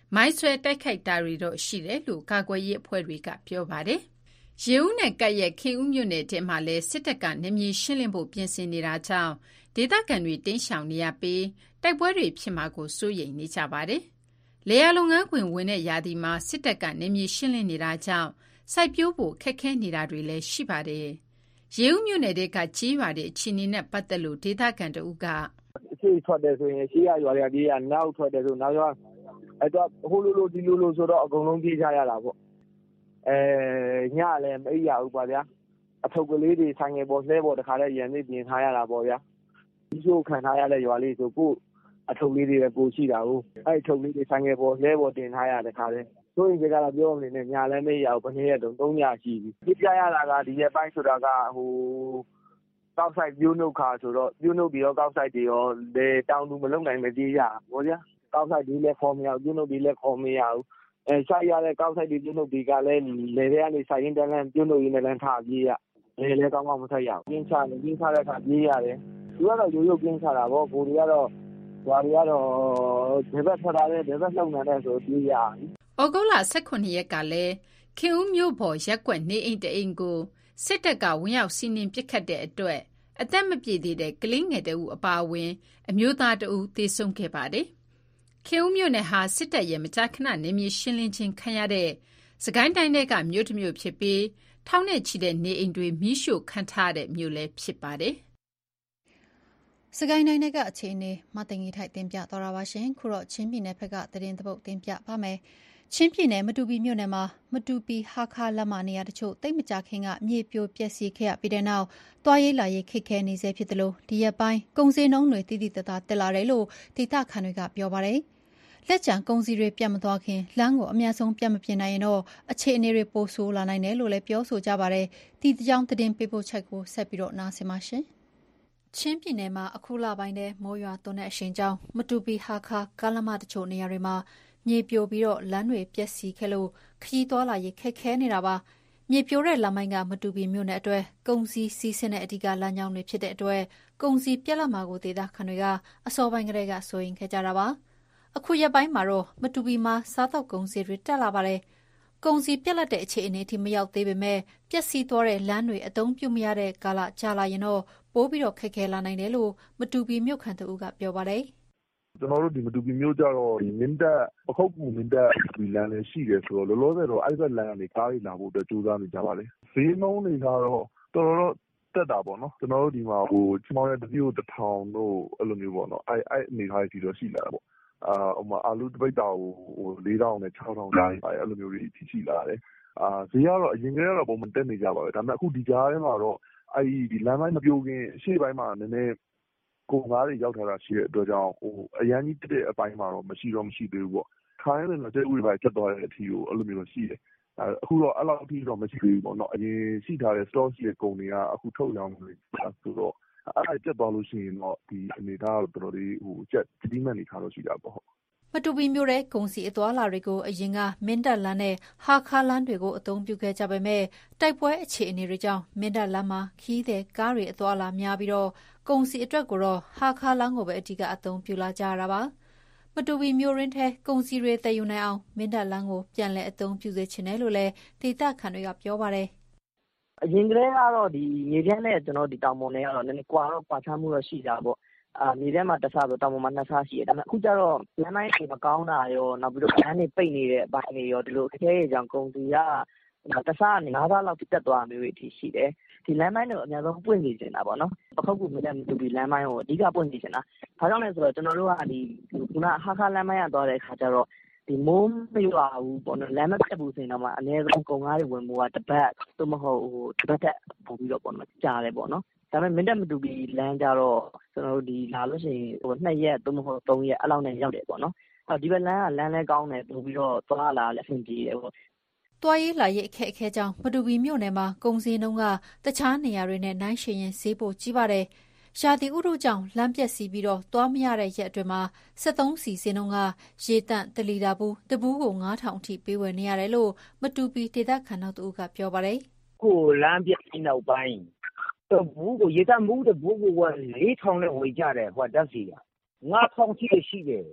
မိုင်းဆွဲတိုက်ခိုက်တာတွေတော့ရှိတယ်လို့ကာကွယ်ရေးအဖွဲ့တွေကပြောပါတယ်။ရေဦးနဲ့ကပ်ရဲ့ခင်ဦးမြို့နယ်ထဲမှာလည်းစစ်တပ်ကနေမြေရှင်းလင်းဖို့ပြင်ဆင်နေတာကြောင့်ဒေသခံတွေတင်းရှောင်နေရပြီးတိုက်ပွဲတွေဖြစ်မှာကိုစိုးရိမ်နေကြပါတယ်။လေယာလုပ်ငန်းခွင်ဝင်တဲ့ရာသီမှာစစ်တပ်ကနေမြေရှင်းလင်းနေတာကြောင့်စိုက်ပျိုးဖို့ခက်ခဲနေတာတွေလည်းရှိပါတယ်။ရေဦးမြို့နယ်ကကြီးရွာတဲ့အခြေအနေနဲ့ပတ်သက်လို့ဒေသခံတဦးကအရှိထွက်တယ်ဆိုရင်ရှိရရွာတွေကကြီးကနောက်ထွက်တယ်ဆိုနောက်ရွာအဲ့တော့ဟိုလိုလိုဒီလိုလိုဆိုတော့အကုန်လုံးပြေးကြရတာပေါ့အဲညလည်းမအိပ်ရဘူးပါဗျာအထုပ်ကလေးတွေဆိုင်ငယ်ပေါ်လှဲပေါ်တခါလဲရန်နေပြင်ထားရတာပေါ့ဗျာဒီလိုခံထားရတဲ့ရွာလေးဆိုကိုအထုပ်လေးတွေကိုရှိတာဟုတ်အဲ့အထုပ်လေးတွေဆိုင်ငယ်ပေါ်လှဲပေါ်တင်ထားရတဲ့ခါလဲဆိုရင်ကတော့ပြောမနေနဲ့ညလည်းမအိပ်ရဘူးဘယ်နည်းရတော့သုံးညရှိပြီပြေးကြရတာကဒီရဲ့ပိုင်းဆိုတာကဟိုကောက်ဆိုင်ပြိုးနှုတ်ခါဆိုတော့ပြိုးနှုတ်ပြီးတော့ကောက်ဆိုင်တွေရောလေတောင်သူမလုံနိုင်မပြေးရဘောဗျာကောက်ဆိုင်တွေလည်းခေါ်မရဘူးပြိုးနှုတ်တွေလည်းခေါ်မရဘူးအဲဆိုင်ရတဲ့ကောက်ဆိုင်တွေပြိုးနှုတ်တွေကလည်းလေတွေကနေဆိုင်ရင်တန်းလန်းပြိုးနှုတ်ရင်းနဲ့လန်းထားပြေးရလေလည်းကောင်းကောင်းမဆက်ရဘူးပြင်းချနေပြင်းချတဲ့အခါပြေးရတယ်သူကတော့ရိုးရိုးပြင်းချတာပေါ့ကိုတွေကတော့ဟွာတွေကတော့ဒီဘက်ထွက်လာတဲ့ဒီဘက်လှုပ်နေတဲ့ဆိုပြေးရပြီ။ဩဂုတ်လ၁၈ရက်ကလည်းခင်ဦးမြို့ပေါ်ရက်ကွက်နေအိမ်တအိမ်ကိုစစ်တပ်ကဝင်ရောက်စီးနင်းပစ်ခတ်တဲ့အတွက်အသက်မပြည့်သေးတဲ့ကလေးငယ်တဦးအပါအဝင်အမျိုးသားတဦးသေဆုံးခဲ့ပါတယ်။ခင်ဦးမြို့နယ်ဟာစစ်တပ်ရဲ့မကြာခဏနေမြေရှင်းလင်းခြင်းခံရတဲ့စကိုင်းတိုင်းကမြို့တစ်မြို့ဖြစ်ပြီးထောင်နဲ့ချီတဲ့နေအိမ်တွေမီးရှို့ခံထားတဲ့မြို့လည်းဖြစ်ပါတယ်။စကိုင်းတိုင်းကအခြေအနေမတင်ကြီးထိုက်တင်ပြတော်တာပါရှင်ခုတော့ချင်းပြည်နယ်ဘက်ကသတင်းသပုတ်တင်ပြပါမယ်။ချင်းပြည်နယ်မတူပီမြို့နယ်မှာမတူပီဟာခါလက်မနေရာတချို့တိတ်မကြခင်ကမြေပြိုပျက်စီးခဲ့ရပြီးတဲ့နောက်တွားရေးလာရေးခက်ခဲနေစေဖြစ်တယ်လို့ဒီရက်ပိုင်းကုန်စည်နှုန်းတွေတည်တည်တသာတက်လာတယ်လို့ဒေသခံတွေကပြောပါတယ်။လက်ကျန်ကုန်စည်တွေပြတ်မသွားခင်လမ်းကိုအများဆုံးပြတ်မပြနိုင်ရင်တော့အခြေအနေတွေပိုဆိုးလာနိုင်တယ်လို့လည်းပြောဆိုကြပါတယ်။ဒီကြောင်သတင်းပေးပို့ချက်ကိုဆက်ပြီးတော့နားဆင်ပါရှင်။ချင်းပြည်နယ်မှာအခုလပိုင်းထဲမိုးရွာသွန်းတဲ့အရှိန်ကြောင့်မတူပီဟာခါကားလမ်းမတချို့နေရာတွေမှာမြေပြိုပြီးတော့လမ်းတွေပျက်စီးခဲ့လို့ခရီးသွားလာရေးခက်ခဲနေတာပါမြေပြိုတဲ့လမ်းမိုင်းကမတူပီမြို့နယ်အတွက်ကုန်စည်စီးဆင်းတဲ့အဓိကလမ်းကြောင်းတွေဖြစ်တဲ့အတွက်ကုန်စည်ပြက်လက်မှာကိုဒေသခံတွေကအစောပိုင်းကတည်းကစိုးရိမ်ခဲ့ကြတာပါအခုရက်ပိုင်းမှာတော့မတူပီမှာစားတောက်ကုန်စည်တွေတက်လာပါတယ်ကုန်စည်ပြက်လက်တဲ့အခြေအနေအထိမရောက်သေးပေမဲ့ပျက်စီးသွားတဲ့လမ်းတွေအသုံးပြုမရတဲ့ကာလကြာလာရင်တော့ပိုးပြီးတော့ခက်ခဲလာနိုင်တယ်လို့မတူပီမြို့ခံတို့ကပြောပါတယ်ကျွန်တော်တို့ဒီမတူပီမျိုးကြတော့ဒီမင်းတပ်ပခုတ်ကူမင်းတပ်ဒီလမ်းလည်းရှိတယ်ဆိုတော့လောလောဆယ်တော့အဲ့ဘက်လမ်းကနေကားတွေလာဖို့အတွက်ကြိုးစားနေကြပါလေဈေးနှုန်းတွေကတော့တော်တော်တက်တာပေါ့နော်ကျွန်တော်တို့ဒီမှာဟိုချမောင်းတဲ့တပြို့တစ်ထောင်တို့အဲ့လိုမျိုးပေါ့နော်အဲ့အဲ့အနေထားကြီးတော့ရှိလာတာပေါ့အာဟိုမှာအာလူတပိတ်တာကိုဟို၄ထောင်နဲ့၆ထောင်ကြားအဲ့လိုမျိုးတွေရှိလာတယ်အာဈေးကတော့အရင်ကတည်းကတော့ပုံမှန်တက်နေကြပါပဲဒါပေမဲ့အခုဒီကြားထဲမှာတော့အဲ့ဒီလမ်းပိုင်းမပြိုခင်ရှေ့ပိုင်းမှာနည်းနည်းကိုငါးတွေရောက်ထားတာရှိတဲ့အတွက်ကြောင့်ဟိုအရန်ကြီးတက်တဲ့အပိုင်းမှာတော့မရှိတော့မရှိသေးဘူးပေါ့ခိုင်းတယ်တော့တဲ့ဥပဒေပိုင်းချက်သွားတဲ့အထီကိုအဲ့လိုမျိုးရှိတယ်အခုတော့အဲ့လောက်အထိတော့မရှိသေးဘူးပေါ့နော်အရင်ရှိထားတဲ့ store ရှိတဲ့ကုန်တွေကအခုထုတ်ရောင်းနေဆိုတော့အဲ့ဒါချက်သွားလို့ရှိရင်တော့ဒီအနေထားကတော့တော်တော်လေးဟိုချက်ဒီမှန်နေထားလို့ရှိတာပေါ့မတူပီမျိုးတဲ့ကုန်စီအသွားလာတွေကိုအရင်ကမင်းတပ်လမ်းနဲ့ဟာခါလမ်းတွေကိုအသုံးပြုခဲ့ကြပေမဲ့တိုက်ပွဲအခြေအနေတွေကြောင့်မင်းတပ်လမ်းမှာခီးတဲ့ကားတွေအသွားလာများပြီးတော့ကုန်စီအတွက်ကိုတော့ဟာခါလမ်းကိုပဲအဓိကအသုံးပြုလာကြရတာပါမတူပီမျိုးရင်းထဲကုန်စီတွေတည်ယူနိုင်အောင်မင်းတပ်လမ်းကိုပြန်လည်အသုံးပြုစေချင်တယ်လို့လည်းဒေသခံတွေကပြောပါတယ်အရင်ကတည်းကတော့ဒီမြေပြန့်နဲ့ကျွန်တော်ဒီတောင်ပေါ်နဲ့ကတော့နည်းနည်းကွာတော့ကွာခြားမှုတော့ရှိကြပါအာမြေထဲမှာတစ်ဆဆိုတောင်ပေါ်မှာနှစ်ဆရှိတယ်ဒါပေမဲ့အခုကျတော့လမ်းတိုင်းတွေမကောင်းတာရောနောက်ပြီးတော့လမ်းတွေပိတ်နေတဲ့အပိုင်းတွေရောဒီလိုအခက်အခဲကြောင့်ကုန်စီကတစ်ဆကနေငါးဆလောက်တက်သွားမျိုးတွေရှိတယ်ဒီလမ်းပိုင်းတွေကိုအများဆုံးပွင့်နေချင်တာပေါ့နော်ပခုတ်ကူမြတဲ့ဒီလမ်းပိုင်းကိုအဓိကပွင့်နေချင်တာဘာကြောင့်လဲဆိုတော့ကျွန်တော်တို့ကဒီခုနဟာခါလမ်းပိုင်းကသွားတဲ့အခါကျတော့ဒီမိုးမရွာဘူးပေါ့နော်လမ်းမပြတ်ဘူးဆိုရင်တော့မှအနည်းဆုံးကုန်ကားတွေဝင်မှုကတစ်ပတ်သို့မဟုတ်ဟိုတစ်ပတ်တက်ပို့ပြီးတော့ပေါ့နော်ကြားတယ်ပေါ့နော်ဒါပေမဲ့မင်းတက်မတူပြီးလမ်းကြတော့ကျွန်တော်တို့ဒီလာလို့ရှိရင်ဟိုနှစ်ရက်သို့မဟုတ်သုံးရက်အဲ့လောက်နဲ့ရောက်တယ်ပေါ့နော်အဲ့ဒီဘက်လမ်းကလမ်းလဲကောင်းတယ်ပို့ပြီးတော့သွားလာလည်းအဆင်ပြေတယ်ပေါ့တွားရေးလာရေးအခက်အခဲကြောင့်မတူပီမြို့နယ်မှာကုန်စည်နှုန်းကတခြားနေရာတွေနဲ့နှိုင်းယှဉ်ရင်ဈေးပိုကြီးပါတယ်။ရာသီဥတုကြောင့်လမ်းပျက်စီးပြီးတော့သွားမရတဲ့ရက်အတွင်းမှာစက်သုံးဆီဈေးနှုန်းကရေတန့်တလီတာဘူးတဘူးကိုငါးထောင်အထိပေးဝယ်နေရတယ်လို့မတူပီဒေသခံနောက်တူကပြောပါတယ်။ကိုလမ်းပျက်စီးနောက်ပိုင်းတဘူးကိုရေတန့်ဘူးတဘူးကိုဝယ်လေးထောင်နဲ့ဝယ်ကြတယ်ဟိုဓာတ်ဆီကငါးထောင်ထိရှိတယ်ချ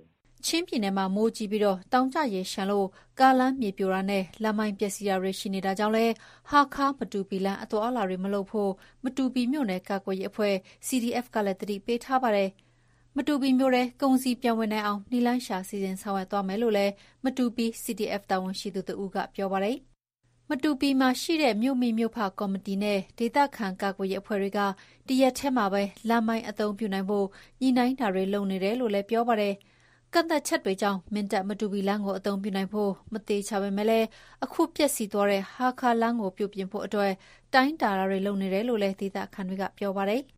ချင်းပြည်နယ်မှာမိုးကြီးပြီးတော့တောင်ကျရေရှမ်းလို့ကားလမ်းမြေပြိုတာနဲ့လမ်းမိုင်းပျက်စီးတာတွေရှိနေတာကြောင့်လဲဟာခါမတူပီလန်အတော်အလာတွေမလုပ်ဖို့မတူပီမြို့နယ်ကာကွယ်ရေးအဖွဲ့ C D F ကလည်းတတိပေးထားပါတယ်မတူပီမြို့ရဲ့ကုန်စည်ပြန်ဝင်နိုင်အောင်နီလန်းရှာစီစဉ်ဆောင်ရွက်သွားမယ်လို့လည်းမတူပီ C D F တာဝန်ရှိသူတို့ကပြောပါတယ်မတူပီမှာရှိတဲ့မြို့မိမြို့ဖကော်မတီနဲ့ဒေသခံကာကွယ်ရေးအဖွဲ့တွေကတရက်ထဲမှာပဲလမ်းမိုင်းအသုံးပြုနိုင်ဖို့ညှိနှိုင်းတာတွေလုပ်နေတယ်လို့လည်းပြောပါတယ်ကန့်သက်ချက်တွေကြောင့်မင်းတပ်မတူပီလမ်းကိုအသုံးပြုနိုင်ဖို့မသေးချပေမဲ့လည်းအခုပြက်စီသွားတဲ့ဟာခါလမ်းကိုပြုပြင်ဖို့အတွက်တိုင်းတာတွေလုပ်နေတယ်လို့လည်းဒေသခံတွေကပြောပါတယ်။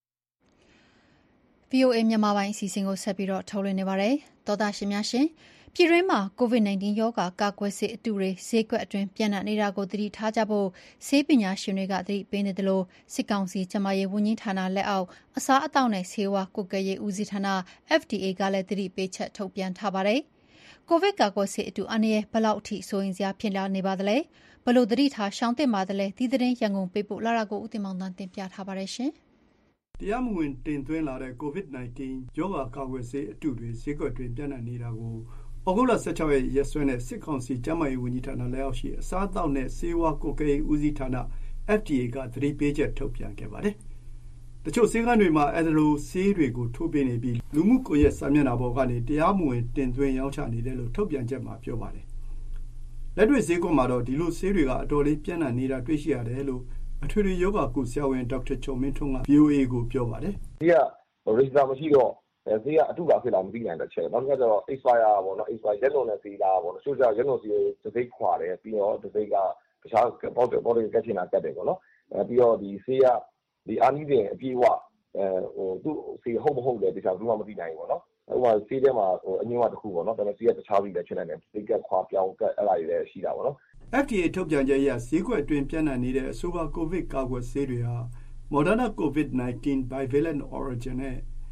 V O A မြန်မာပိုင်းအစီအစဉ်ကိုဆက်ပြီးတော့ထုတ်လွှင့်နေပါတယ်။သောတာရှင်များရှင်ပြည်တွင်းမှာ ကိုဗစ် -19 ရောဂါကာကွယ်ဆေးအတုတွေဈေးကွက်အတွင်းပြန့်နှံ့နေတာကိုသတိထားကြဖို့ဆေးပညာရှင်တွေကသတိပေးနေတယ်လို့စစ်ကောင်စီကျန်းမာရေးဝန်ကြီးဌာနလက်အောက်အစားအသောက်နဲ့ဆေးဝါးကွပ်ကဲရေးဦးစီးဌာန F D A ကလည်းသတိပေးချက်ထုတ်ပြန်ထားပါတယ်။ကိုဗစ်ကာကွယ်ဆေးအတုအန္တရာယ်ဘယ်လောက်အထိစိုးရိမ်စရာဖြစ်လာနေပါသလဲ။ဘယ်လိုသတိထားရှောင်သင့်ပါသလဲဒီသတင်းရန်ကုန်ပေးပို့လာတာကိုဦးတင်မောင်တန်းတင်ပြထားပါတယ်ရှင်။တရားမဝင်တင်သွင်းလာတဲ့ ကိုဗစ် -19 ရောဂါကာကွယ်ဆေးအတုတွေဈေးကွက်တွင်ပြန့်နှံ့နေတာကိုဩဂုတ်လဆယ်၆ရက်ရက်စွဲနဲ့စစ်ကောင်စီကျန်းမာရေးဝန်ကြီးဌာနလက်အောက်ရှိအစားအသောက်နဲ့ဆေးဝါးကွပ်ကဲရေးဦးစီးဌာန F D A ကသတိပေးချက်ထုတ်ပြန်ခဲ့ပါတယ်။တချို့ဆေးကန်းတွေမှာအဲဒီလိုဆေးတွေကိုထိုးပေးနေပြီးလူမှုကွန်ရက်စာမျက်နှာပေါ်ကနေတရားမဝင်တင်သွင်းရောင်းချနေတယ်လို့ထုတ်ပြန်ချက်မှာပြောပါတယ်။လက်တွေ့ဈေးကွက်မှာတော့ဒီလိုဆေးတွေကအတော်လေးပြန့်နှံ့နေတာတွေ့ရှိရတယ်လို့အထွေထွေယောဂကုဆရာဝန်ဒေါက်တာကျော်မင်းထွန်းက V O A ကိုပြောပါတယ်။ဒီက register မရှိတော့ဈေးကအတုပါဖြစ်လာမသိနိုင်တဲ့ချက်နောက်တစ်ခါကျတော့ expire ပေါ့နော် expire ရက်လွန်တဲ့ဈေးလားပေါ့နော်ဆိုကြရက်လွန်ဈေးကိုတစ်စိတ်ခွာတယ်ပြီးတော့တစ်စိတ်ကတခြားပေါ့တယ်ပေါ့တယ်ကတ်ချင်တာကတ်တယ်ပေါ့နော်အဲပြီးတော့ဒီဈေးကဒီအာနီးတဲ့အပြေးဝအဲဟိုသူ့ဈေးဟုတ်မဟုတ်လဲတခြားဘူးမှမသိနိုင်ဘူးပေါ့နော်ဥပမာဈေးထဲမှာဟိုအငြင်းဝတစ်ခုပေါ့နော်ဒါပေမဲ့ဈေးကတခြားဈေးလည်းဖြစ်နိုင်တယ်ဈေးကခွာပြောင်းကတ်အဲ့ဒါတွေလည်းရှိတာပေါ့နော် F D A ထုတ်ပြန်ချက်အရဈေးကွက်အတွင်းပြန့်နှံ့နေတဲ့အဆိုပါကိုဗစ်ကာကွယ်ဆေးတွေဟာ Moderna ကိုဗစ် -19 bivalent origin နဲ့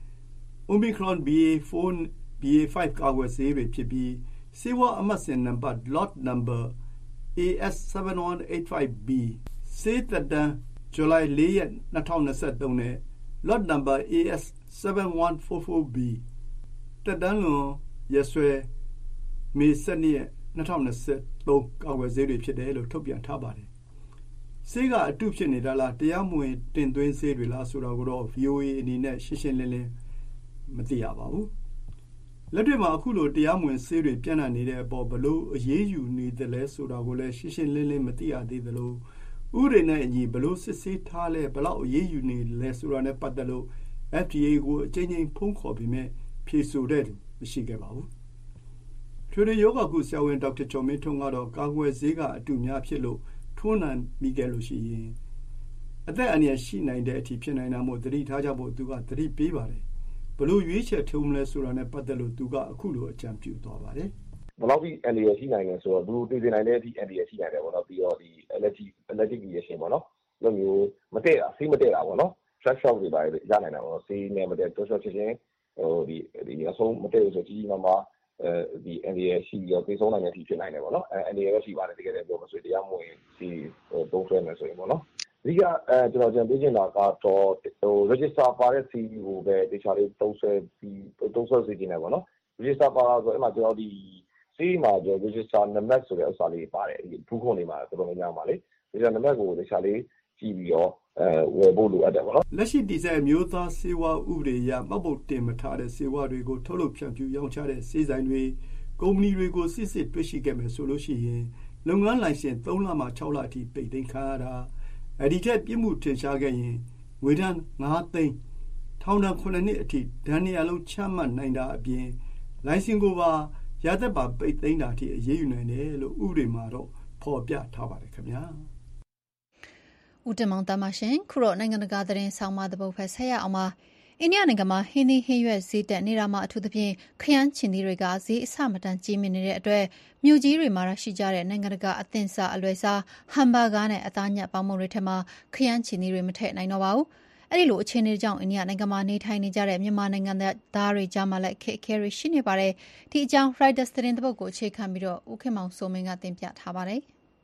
Omicron B A four B A five ကာကွယ်ဆေးတွေဖြစ်ပြီးဆေးဝါးအမှတ်စဉ်နံပါတ် lot number A S seven one eight five B ဆေးသက်တမ်းဇူလိုင်၄ရက်၂၀၂၃နဲ့ lot number A S seven one four four B သက်တမ်းလွန်ရက်စွဲမေ၁၂ရက်၂၀၂၃ကာကွယ်ဆေးတွေဖြစ်တယ်လို့ထုတ်ပြန်ထားပါတယ်။ဆေးကအတုဖြစ်နေတာလားတရားမဝင်တင်သွင်းဆေးတွေလားဆိုတာကိုတော့ V O A အနေနဲ့ရှင်းရှင်းလင်းလင်းမသိရပါဘူး။လက်တွေ့မှာအခုလိုတရားမဝင်ဆေးတွေပြန့်နှံ့နေတဲ့အပေါ်ဘလို့အရေးယူနေတယ်လဲဆိုတာကိုလည်းရှင်းရှင်းလင်းလင်းမသိရသေးသလိုဥပဒေနဲ့အညီဘလို့စစ်ဆေးထားလဲဘလောက်အရေးယူနေလဲဆိုတာနဲ့ပတ်သက်လို့ F D A ကိုအကြိမ်ကြိမ်ဖုန်းခေါ်ပြီးမြဲဖြေဆိုတဲ့မရှိခဲ့ပါဘူး။ထွေထွေယောဂကုဆရာဝန်ဒေါက်တာကျော်မင်းထွန်းကတော့ကာကွယ်ဆေးကအတုများဖြစ်လို့ထိုးနှံမိခဲ့လို့ရှိရင်အသက်အန္တရာယ်ရှိနိုင်တဲ့အထိဖြစ်နိုင်တာမို့သတိထားကြဖို့သူကသတိပေးပါတယ်ဘလို့ရွေးချယ်ထုံးမလဲဆိုတာနဲ့ပတ်သက်လို့သူကအခုလိုအကြံပြုသွားပါတယ်ဘယ်လောက်ဒီအန္တရာယ်ရှိနိုင်လဲဆိုတော့သူသိသိနိုင်တဲ့အထိအန္တရာယ်ရှိနိုင်တယ်ပေါ့နော်ပြီးတော့ဒီ allergy allergic reaction ပေါ့နော်လိုမျိုးမတည့်တာဆေးမတည့်တာပေါ့နော် track shock တွေပါရနိုင်တာပေါ့နော်ဆေးနဲ့မတည့် track shock ချက်ချင်းဟိုဒီဒီအဆုံးမတည့်လို့ဆိုကြီးကြီးမားမားအဲဒီအန်ဒီရဲ့ရှိရောပြေဆုံးနိုင်တဲ့အထိဖြစ်နိုင်တယ်ပေါ့နော်အဲအန်ဒီရဲ့ရှိပါတယ်တကယ်လည်းပြောမဆိုတရားမဝင်စီဟိုသုံးဆွဲမယ်ဆိုရင်ပေါ့နော်အဓိကအဲကျွန်တော်ကြံပေးချင်တာကတော့ဟို register ပါတဲ့ C V ကိုပဲတခြားလေးသုံးဆွဲပြီးသုံးဆွဲစီနေတယ်ပေါ့နော် register ပါဆိုအဲ့မှာကျွန်တော်ဒီ C မှာကျွန်တော် register number ဆိုတဲ့ဥစ္စာလေးပါတယ်ဒီဘူးခွန်လေးမှာတော်တော်များများပါလေ register number ကိုတခြားလေးကြည့်ပြီးတော့အဲဝယ်ဖို့လိုအပ်တယ်ပေါ့နော်လက်ရှိတည်ဆဲမျိုးသားစေဝါဥပဒေအရမှတ်ပုံတင်မထားတဲ့စေဝါတွေကိုထုတ်လုပ်ဖြန့်ဖြူးရောင်းချတဲ့စေဆိုင်တွေကုမ္ပဏီတွေကိုစစ်စစ်တွေ့ရှိခဲ့မယ်ဆိုလို့ရှိရင်လုပ်ငန်းလိုင်စင်သုံးလမှခြောက်လအထိပိတ်သိမ်းခံရတာအဒီထက်ပြစ်မှုထင်ရှားခဲ့ရင်ငွေဒဏ်၅သိန်းထောင်ဒဏ်ခုနှစ်နှစ်အထိဒဏ်ရာလုံးချမှတ်နိုင်တာအပြင်လိုင်စင်ကိုပါရသက်ပါပိတ်သိမ်းတာအထိအရေးယူနိုင်တယ်လို့ဥပဒေမှာတော့ဖော်ပြထားပါတယ်ခင်ဗျာဦးတမောင်တမရှင်ခုတော့နိုင်ငံတကာသတင်းဆောင်မတဲ့ဘုတ်ဖက်ဆက်ရအောင်ပါအိန္ဒိယနိုင်ငံမှာဟင်းသီးဟင်းရွက်ဈေးတက်နေတာမှာအထူးသဖြင့်ခရမ်းချင်သီးတွေကဈေးအဆမတန်ကြီးမြင့်နေတဲ့အတွက်မြို့ကြီးတွေမှာရှိကြတဲ့နိုင်ငံတကာအသင့်စားအလွယ်စားဟမ်ဘာဂါနဲ့အသားညက်ပေါင်းမုံတွေထက်မှာခရမ်းချင်သီးတွေမထည့်နိုင်တော့ပါဘူးအဲ့ဒီလိုအခြေအနေကြောင့်အိန္ဒိယနိုင်ငံမှာနေထိုင်နေကြတဲ့မြန်မာနိုင်ငံသားတွေကြားမှာလည်းခက်ခဲရရှိနေပါတယ်ဒီအကြောင်း Riders သတင်းတပုတ်ကိုအခြေခံပြီးတော့ဦးခင်မောင်စိုးမင်းကတင်ပြထားပါတယ်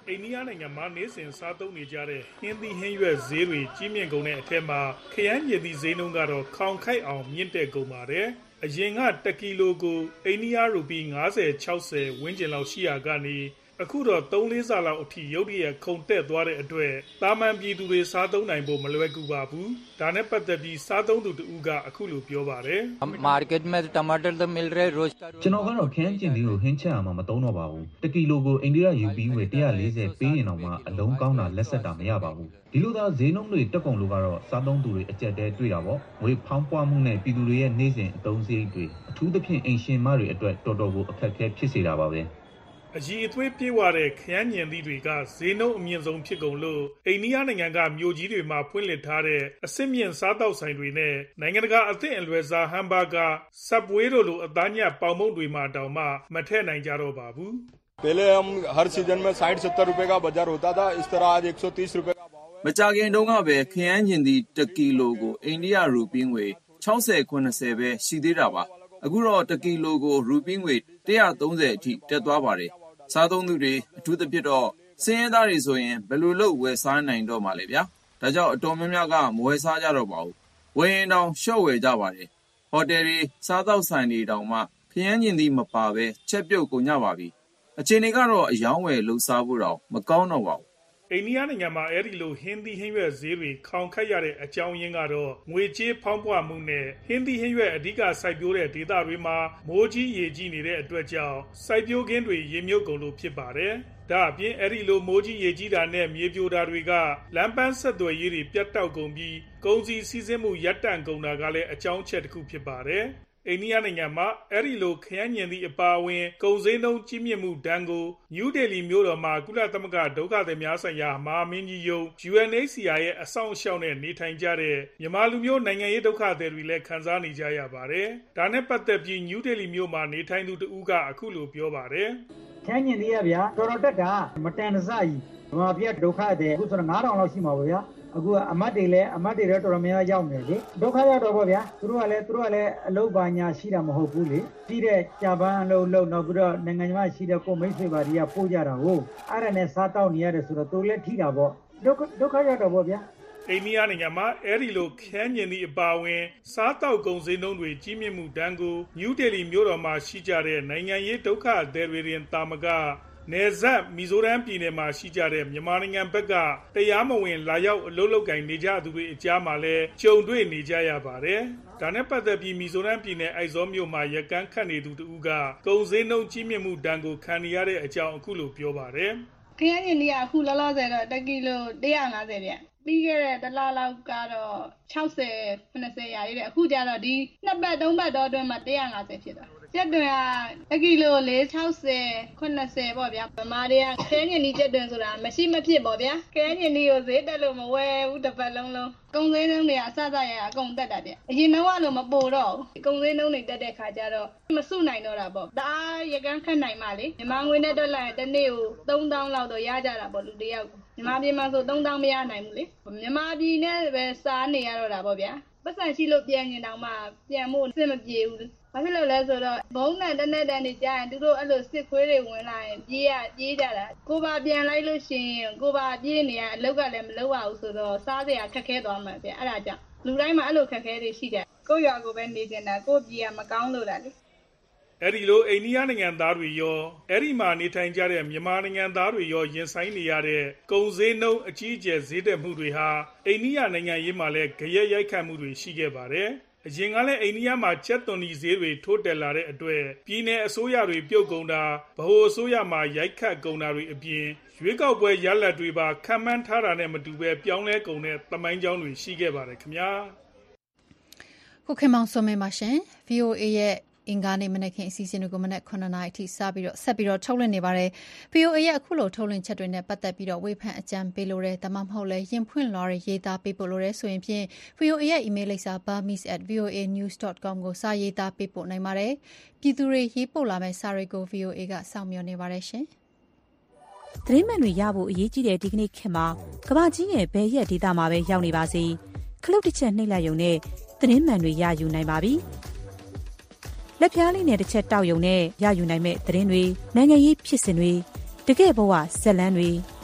အိန္ဒိယနိုင်ငံမှာနေ့စဉ်စားသုံးနေကြတဲ့ဟင်းသီးဟင်းရွက်ဈေးတွေကြီးမြင့်ကုန်တဲ့အထက်မှာခရမ်းချဉ်သီးဈေးနှုန်းကတော့ခေါင်ခိုက်အောင်မြင့်တက်ကုန်ပါတယ်အရင်ကတစ်ကီလိုကိုအိန္ဒိယရူပီ၅၀ ၆၀ဝန်းကျင်လောက်ရှိရာကနေအခုတော့သုံးလေးဆလောက်အထိရုတ်တရက်ခုန်တက်သွားတဲ့အတွက်တာမန်ပြည်သူတွေစားသုံးနိုင်ဖို့မလွယ်ကူပါဘူးဒါနဲ့ပတ်သက်ပြီးစားသုံးသူတဦးကအခုလိုပြောပါတယ် market में टमाटर तो मिल रहे रोज ကျွန်တော်ကတော့ခရမ်းကျင်သီးကိုဟင်းချက်အောင်မသုံးတော့ပါဘူးတစ်ကီလိုကိုအိန္ဒိယယူပြီးဝယ်one fortyပေးရင်တော့မှအလုံးကောင်းတာလက်ဆက်တာမရပါဘူးဒီလိုသာဈေးနှုန်းတွေတက်ကုန်လို့ကတော့စားသုံးသူတွေအကျက်တဲတွေ့တာပေါ့ငွေဖောင်းပွားမှုနဲ့ပြည်သူတွေရဲ့နေ့စဉ်အသုံးစရိတ်တွေအထူးသဖြင့်အိမ်ရှင်မတွေအတွက်တော်တော်ကိုအခက်အခဲဖြစ်စေတာပါပဲအကြီးအသွေးပြေဝတဲ့ခရမ်းညင်သီးတွေကဈေးနှုန်းအမြင့်ဆုံးဖြစ်ကုန်လို့အိန္ဒိယနိုင်ငံကမြို့ကြီးတွေမှာဖွင့်လှစ်ထားတဲ့အစစ်မြင့်စားတောက်ဆိုင်တွေနဲ့နိုင်ငံတကာအသင့်အလွယ်စားဟမ်ဘာဂါ Subway တို့လိုအသားညက်ပေါင်မုန့်တွေမှာတောင်မှမထည့်နိုင်ကြတော့ပါဘူး पहले हम हर सीजन में साठ सत्तर रुपए का बाजार होता था इस तरह आज एक सौ तीस रुपए का भाव है မကြခင်တုန်းကပဲခရမ်းညင်သီးတစ်ကီလိုကိုအိန္ဒိယရူပီငွေ၆၀ ၇၀ပဲရှိသေးတာပါအခုတော့တစ်ကီလိုကိုရူပီငွေone thirtyအထိတက်သွားပါတယ်စားသုံးသူတွေအထူးသဖြင့်တော့စင်းရဲသားတွေဆိုရင်ဘယ်လိုလုပ်ဝယ်စားနိုင်တော့မှလဲဗျာဒါကြောင့်အတော်များများကမဝယ်စားကြတော့ပါဘူးဝယ်ရင်တောင်ရှော့ဝယ်ကြပါတယ်ဟိုတယ်တွေစားသောက်ဆိုင်တွေတောင်မှခရမ်းညင်သီးမပါပဲချက်ပြုတ်ကုန်ကြပါပြီအခြေအနေကတော့အယောင်းဝယ်လှူစားဖို့တော့မကောင်းတော့ပါဘူးအိန္ဒိယနိုင်ငံမှာအဲ့ဒီလိုဟင်းသီးဟင်းရွက်ဈေးတွေခေါင်ခတ်ရတဲ့အကြောင်းရင်းကတော့ငွေကြေးဖောင်းပွားမှုနဲ့ဟင်းသီးဟင်းရွက်အဓိကစိုက်ပျိုးတဲ့ဒေသတွေမှာမိုးကြီးရေကြီးနေတဲ့အတွက်ကြောင့်စိုက်ပျိုးခင်းတွေရေမြုပ်ကုန်လို့ဖြစ်ပါတယ်။ဒါအပြင်အဲ့ဒီလိုမိုးကြီးရေကြီးတာနဲ့မြေပြိုတာတွေကလမ်းပန်းဆက်သွယ်ရေးတွေပြတ်တောက်ကုန်ပြီးကုန်စည်စီးဆင်းမှုရပ်တန့်ကုန်တာကလည်းအကြောင်းချက်တစ်ခုဖြစ်ပါတယ်။အိန္ဒိယနိုင်ငံမှာအဲ့ဒီလိုခရမ်းညင်သီးအပါအဝင်ကုန်စည်နှုန်းကြီးမြင့်မှုဒဏ်ကိုနယူးဒေလီမြို့တော်မှာကုလသမဂ္ဂဒုက္ခသည်များဆိုင်ရာမဟာမင်းကြီးရုံး U N H C R ရဲ့အဆောင်အရှောက်နဲ့နေထိုင်ကြတဲ့မြန်မာလူမျိုးနိုင်ငံရေးဒုက္ခသည်တွေလည်းခံစားနေကြရပါတယ်။ဒါနဲ့ပတ်သက်ပြီးနယူးဒေလီမြို့မှာနေထိုင်သူတဦးကအခုလိုပြောပါတယ်။ခရမ်းညင်သီးရဗျာတော်တော်တက်တာမတန်တဆကြီးမြန်မာပြည်ဒုက္ခသည်အခုဆိုတော့nine thousandလောက်ရှိမှာပါဗျာအခုအမတ်တွေလည်းအမတ်တွေတော့တော်တော်များများရောက်နေလေဒုက္ခရောက်တော့ဗောဗျာသူတို့ကလည်းသူတို့ကလည်းအလုပ်ပါညာရှိတာမဟုတ်ဘူးလေပြီးတဲ့ကြာပန်းအလုပ်လုပ်နောက်ပြီးတော့နိုင်ငံခြားရှိတဲ့ကိုမိတ်ဆွေပါတွေကပို့ကြတာဟုတ်အဲ့ဒါနဲ့စားတောက်နေရတယ်ဆိုတော့သူလည်းထိတာဗောဒုက္ခဒုက္ခရောက်တော့ဗောဗျာအိန္ဒိယနိုင်ငံမှာအဲ့ဒီလိုခရမ်းညင်သီးအပါအဝင်စားတောက်ကုန်စည်နှုန်းတွေကြီးမြင့်မှုတန်းကိုနယူးဒေလီမြို့တော်မှာရှိကြတဲ့နိုင်ငံရေးဒုက္ခသည်တွေရင်တာမကနယ်စပ်မီဇိုရမ်ပြည်နယ်မှာရှိကြတဲ့မြန်မာနိုင်ငံဘက်ကတရားမဝင်လာရောက်အလုပ်လုပ်ကိုင်နေကြသူတွေအကြားမှာလည်းကြုံတွေ့နေကြရပါတယ်။ဒါနဲ့ပတ်သက်ပြီးမီဇိုရမ်ပြည်နယ်အိုက်ဇောမြို့မှာရကန်းခတ်နေသူတူကကုန်စည်နှုန်းကြီးမြင့်မှုတန်းကိုခံနေရတဲ့အကြောင်းအခုလိုပြောပါတယ်။ခရမ်းညင်သီးကအခုလောလောဆယ်တော့တစ်ကီလိုone fiftyဗျ။ပြီးခဲ့တဲ့တစ်လလောက်ကတော့sixty seventyရာလေးတဲ့အခုကျတော့ဒီနှစ်ပတ်သုံးပတ်တော့အတွင်းမှာone fiftyဖြစ်သွားကျက်တွင်ကတစ်ကီလိုfour sixty seventyပေါ့ဗျာဗမာတွေကခရမ်းညင်သီးကျက်တွင်ဆိုတာမရှိမဖြစ်ပေါ့ဗျာခရမ်းညင်သီးကိုဈေးတက်လို့မဝယ်ဘူးတစ်ပတ်လုံးလုံးကုန်စည်နှုန်းတွေအဆဆရရအကုန်တက်တာဗျအရင်တော့ကလို့မပိုတော့ဘူးကုန်စည်နှုန်းတွေတက်တဲ့ခါကျတော့မစုနိုင်တော့တာပေါ့ဒါရကန်းခတ်နိုင်မှလေမြန်မာငွေနဲ့တွက်လိုက်တစ်နေ့ကိုthree thousandလောက်တော့ရကြတာပေါ့လူတယောက်မြန်မာပြည်မှာဆိုthree thousandမရနိုင်ဘူးလေမြန်မာပြည်နဲ့ပဲစားနေရတော့တာပေါ့ဗျာပတ်စံရှိလို့ပြန်ရင်တောင်မှပြန်ဖို့အဆင်မပြေဘူးဘာဖြစ်လို့လဲဆိုတော့ဘုံနဲ့တနဲ့တန်းနေကြရင်သူတို့အဲ့လိုစစ်ခွေးတွေဝင်လာရင်ပြေးရပြေးကြတာကိုပါပြန်လိုက်လို့ရှိရင်ကိုပါပြေးနေရအလောက်ကလည်းမလောက်ရဘူးဆိုတော့စားစရာခက်ခဲသွားမှာဗျအဲ့ဒါကြောင့်လူတိုင်းမှာအဲ့လိုခက်ခဲတွေရှိတယ်ကိုရွာကိုပဲနေနေတာကိုပြေးရမကောင်းလို့လားလေအဲ့ဒီလိုအိန္ဒိယနိုင်ငံသားတွေရောအဲ့ဒီမှာနေထိုင်ကြတဲ့မြန်မာနိုင်ငံသားတွေရောရင်ဆိုင်နေရတဲ့ကုန်စည်နှုန်းအကြီးအကျယ်ဈေးတက်မှုတွေဟာအိန္ဒိယနိုင်ငံရေးမှာလည်းကြရက်ရိုက်ခတ်မှုတွေရှိခဲ့ပါတယ်အရင်ကလည်းအိန္ဒိယမှာချက်သွန်ဒီဈေးတွေထိုးတက်လာတဲ့အတွက်ပြည်내အစိုးရတွေပြုတ်ကုန်တာဗဟိုအစိုးရမှာရိုက်ခတ်ကုန်တာတွေအပြင်ရွေးကောက်ပွဲရလဒ်တွေပါခံမှန်းထားတာနဲ့မတူပဲပြောင်းလဲကုန်တဲ့သမိုင်းကြောင်းတွေရှိခဲ့ပါတယ်ခင်ဗျာခုခေတ်မောင်ဆိုမင်းပါရှင် V O A ရဲ့အင်္ဂါနေ့မနက်ခင်းအစီအစဉ်တွေကိုမနက်nineနာရီအထိစပြီးတော့ဆက်ပြီးတော့ထုတ်လွှင့်နေပါတယ်။ V O A ရဲ့အခုလိုထုတ်လွှင့်ချက်တွေနဲ့ပတ်သက်ပြီးတော့ဝေဖန်အကြံပေးလို့တဲ့ဒါမှမဟုတ်လဲရင်ဖွင့်လာတဲ့ရေးသားပေးပို့လို့တဲ့ဆိုရင်ဖြင့် V O A ရဲ့ email လိပ်စာ burmese at v o a news dot com ကိုစာရေးသားပေးပို့နိုင်ပါတယ်။ပြည်သူတွေရေးပို့လာမယ့်စာတွေကို V O A ကစောင့်မျှော်နေပါတယ်ရှင်။သတင်းမှန်တွေရဖို့အရေးကြီးတဲ့ဒီကနေ့ခေတ်မှာကမ္ဘာကြီးရဲ့ဘယ်ရက်ဒေသမှာပဲရောက်နေပါစေခလုတ်တစ်ချက်နှိပ်လိုက်ရုံနဲ့သတင်းမှန်တွေရယူနိုင်ပါပြီ။လက်ဖျားလေးနဲ့တစ်ချက်တောက်ယုံနဲ့ရယူနိုင်မဲ့သတင်းတွေနိုင်ငံရေးဖြစ်စဉ်တွေတကယ့်ဘဝဇက်လန်းတွေ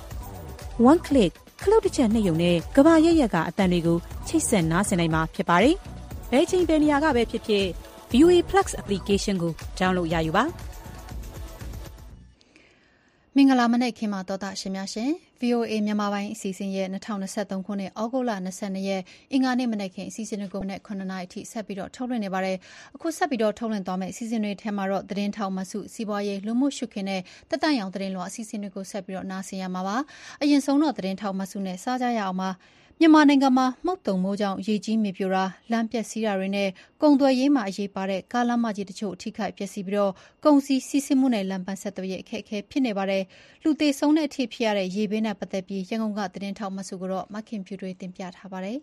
one click ခလုတ်တစ်ချက်နှိပ်ရုံနဲ့ကဘာရက်ရက်ကအတန်တွေကိုချိတ်ဆက်နားဆင်နိုင်မှာဖြစ်ပါတယ်။ဘယ်ချိန်ဘယ်နေရာကပဲဖြစ်ဖြစ် ဗီအိုအေ Plus application ကို download ရယူပါမင်္ဂလာမနေ့ခင်မှာတော်တာရှင်များရှင် ဗီအိုအေ မြန်မာပိုင်းအစီအစဉ်ရဲ့၂၀၂၃ခုနှစ်ဩဂုတ်လ၂၂ရက်အင်္ဂါနေ့မနေ့ခင်အစီအစဉ်ကိုနဲ့ခုနှစ်နာရီအထိဆက်ပြီးတော့ထုတ်လွှင့်နေပါတယ်အခုဆက်ပြီးတော့ထုတ်လွှင့်သွားမယ့်အစီအစဉ်တွေထဲမှာတော့သတင်းထောက်မစုစီးပွားရေးလူမှုရှုခင်နဲ့တက်တန့်ရောင်သတင်းလောအစီအစဉ်တွေကိုဆက်ပြီးတော့နားဆင်ရမှာပါအရင်ဆုံးတော့သတင်းထောက်မစုနဲ့စားကြရအောင်ပါမြန်မာနိုင်ငံမှာမှုတ်တုံမိုးကြောင့်ရေကြီးမြေပြိုတာလမ်းပျက်စီးတာတွေနဲ့ကုန်သွယ်ရေးမှာအရေးပါတဲ့ကားလမ်းမကြီးတချို့အထိခိုက်ပျက်စီးပြီးတော့ကုန်စည်စီးဆင်းမှုနဲ့လမ်းပန်းဆက်သွယ်ရေးအခက်အခဲဖြစ်နေပါတယ်လူသေဆုံးတဲ့အထိဖြစ်ရတဲ့ရေဘေးနဲ့ပတ်သက်ပြီးရန်ကုန်ကသတင်းထောက်မစုကတော့မခင်ဖြူတွေတင်ပြထားပါတယ်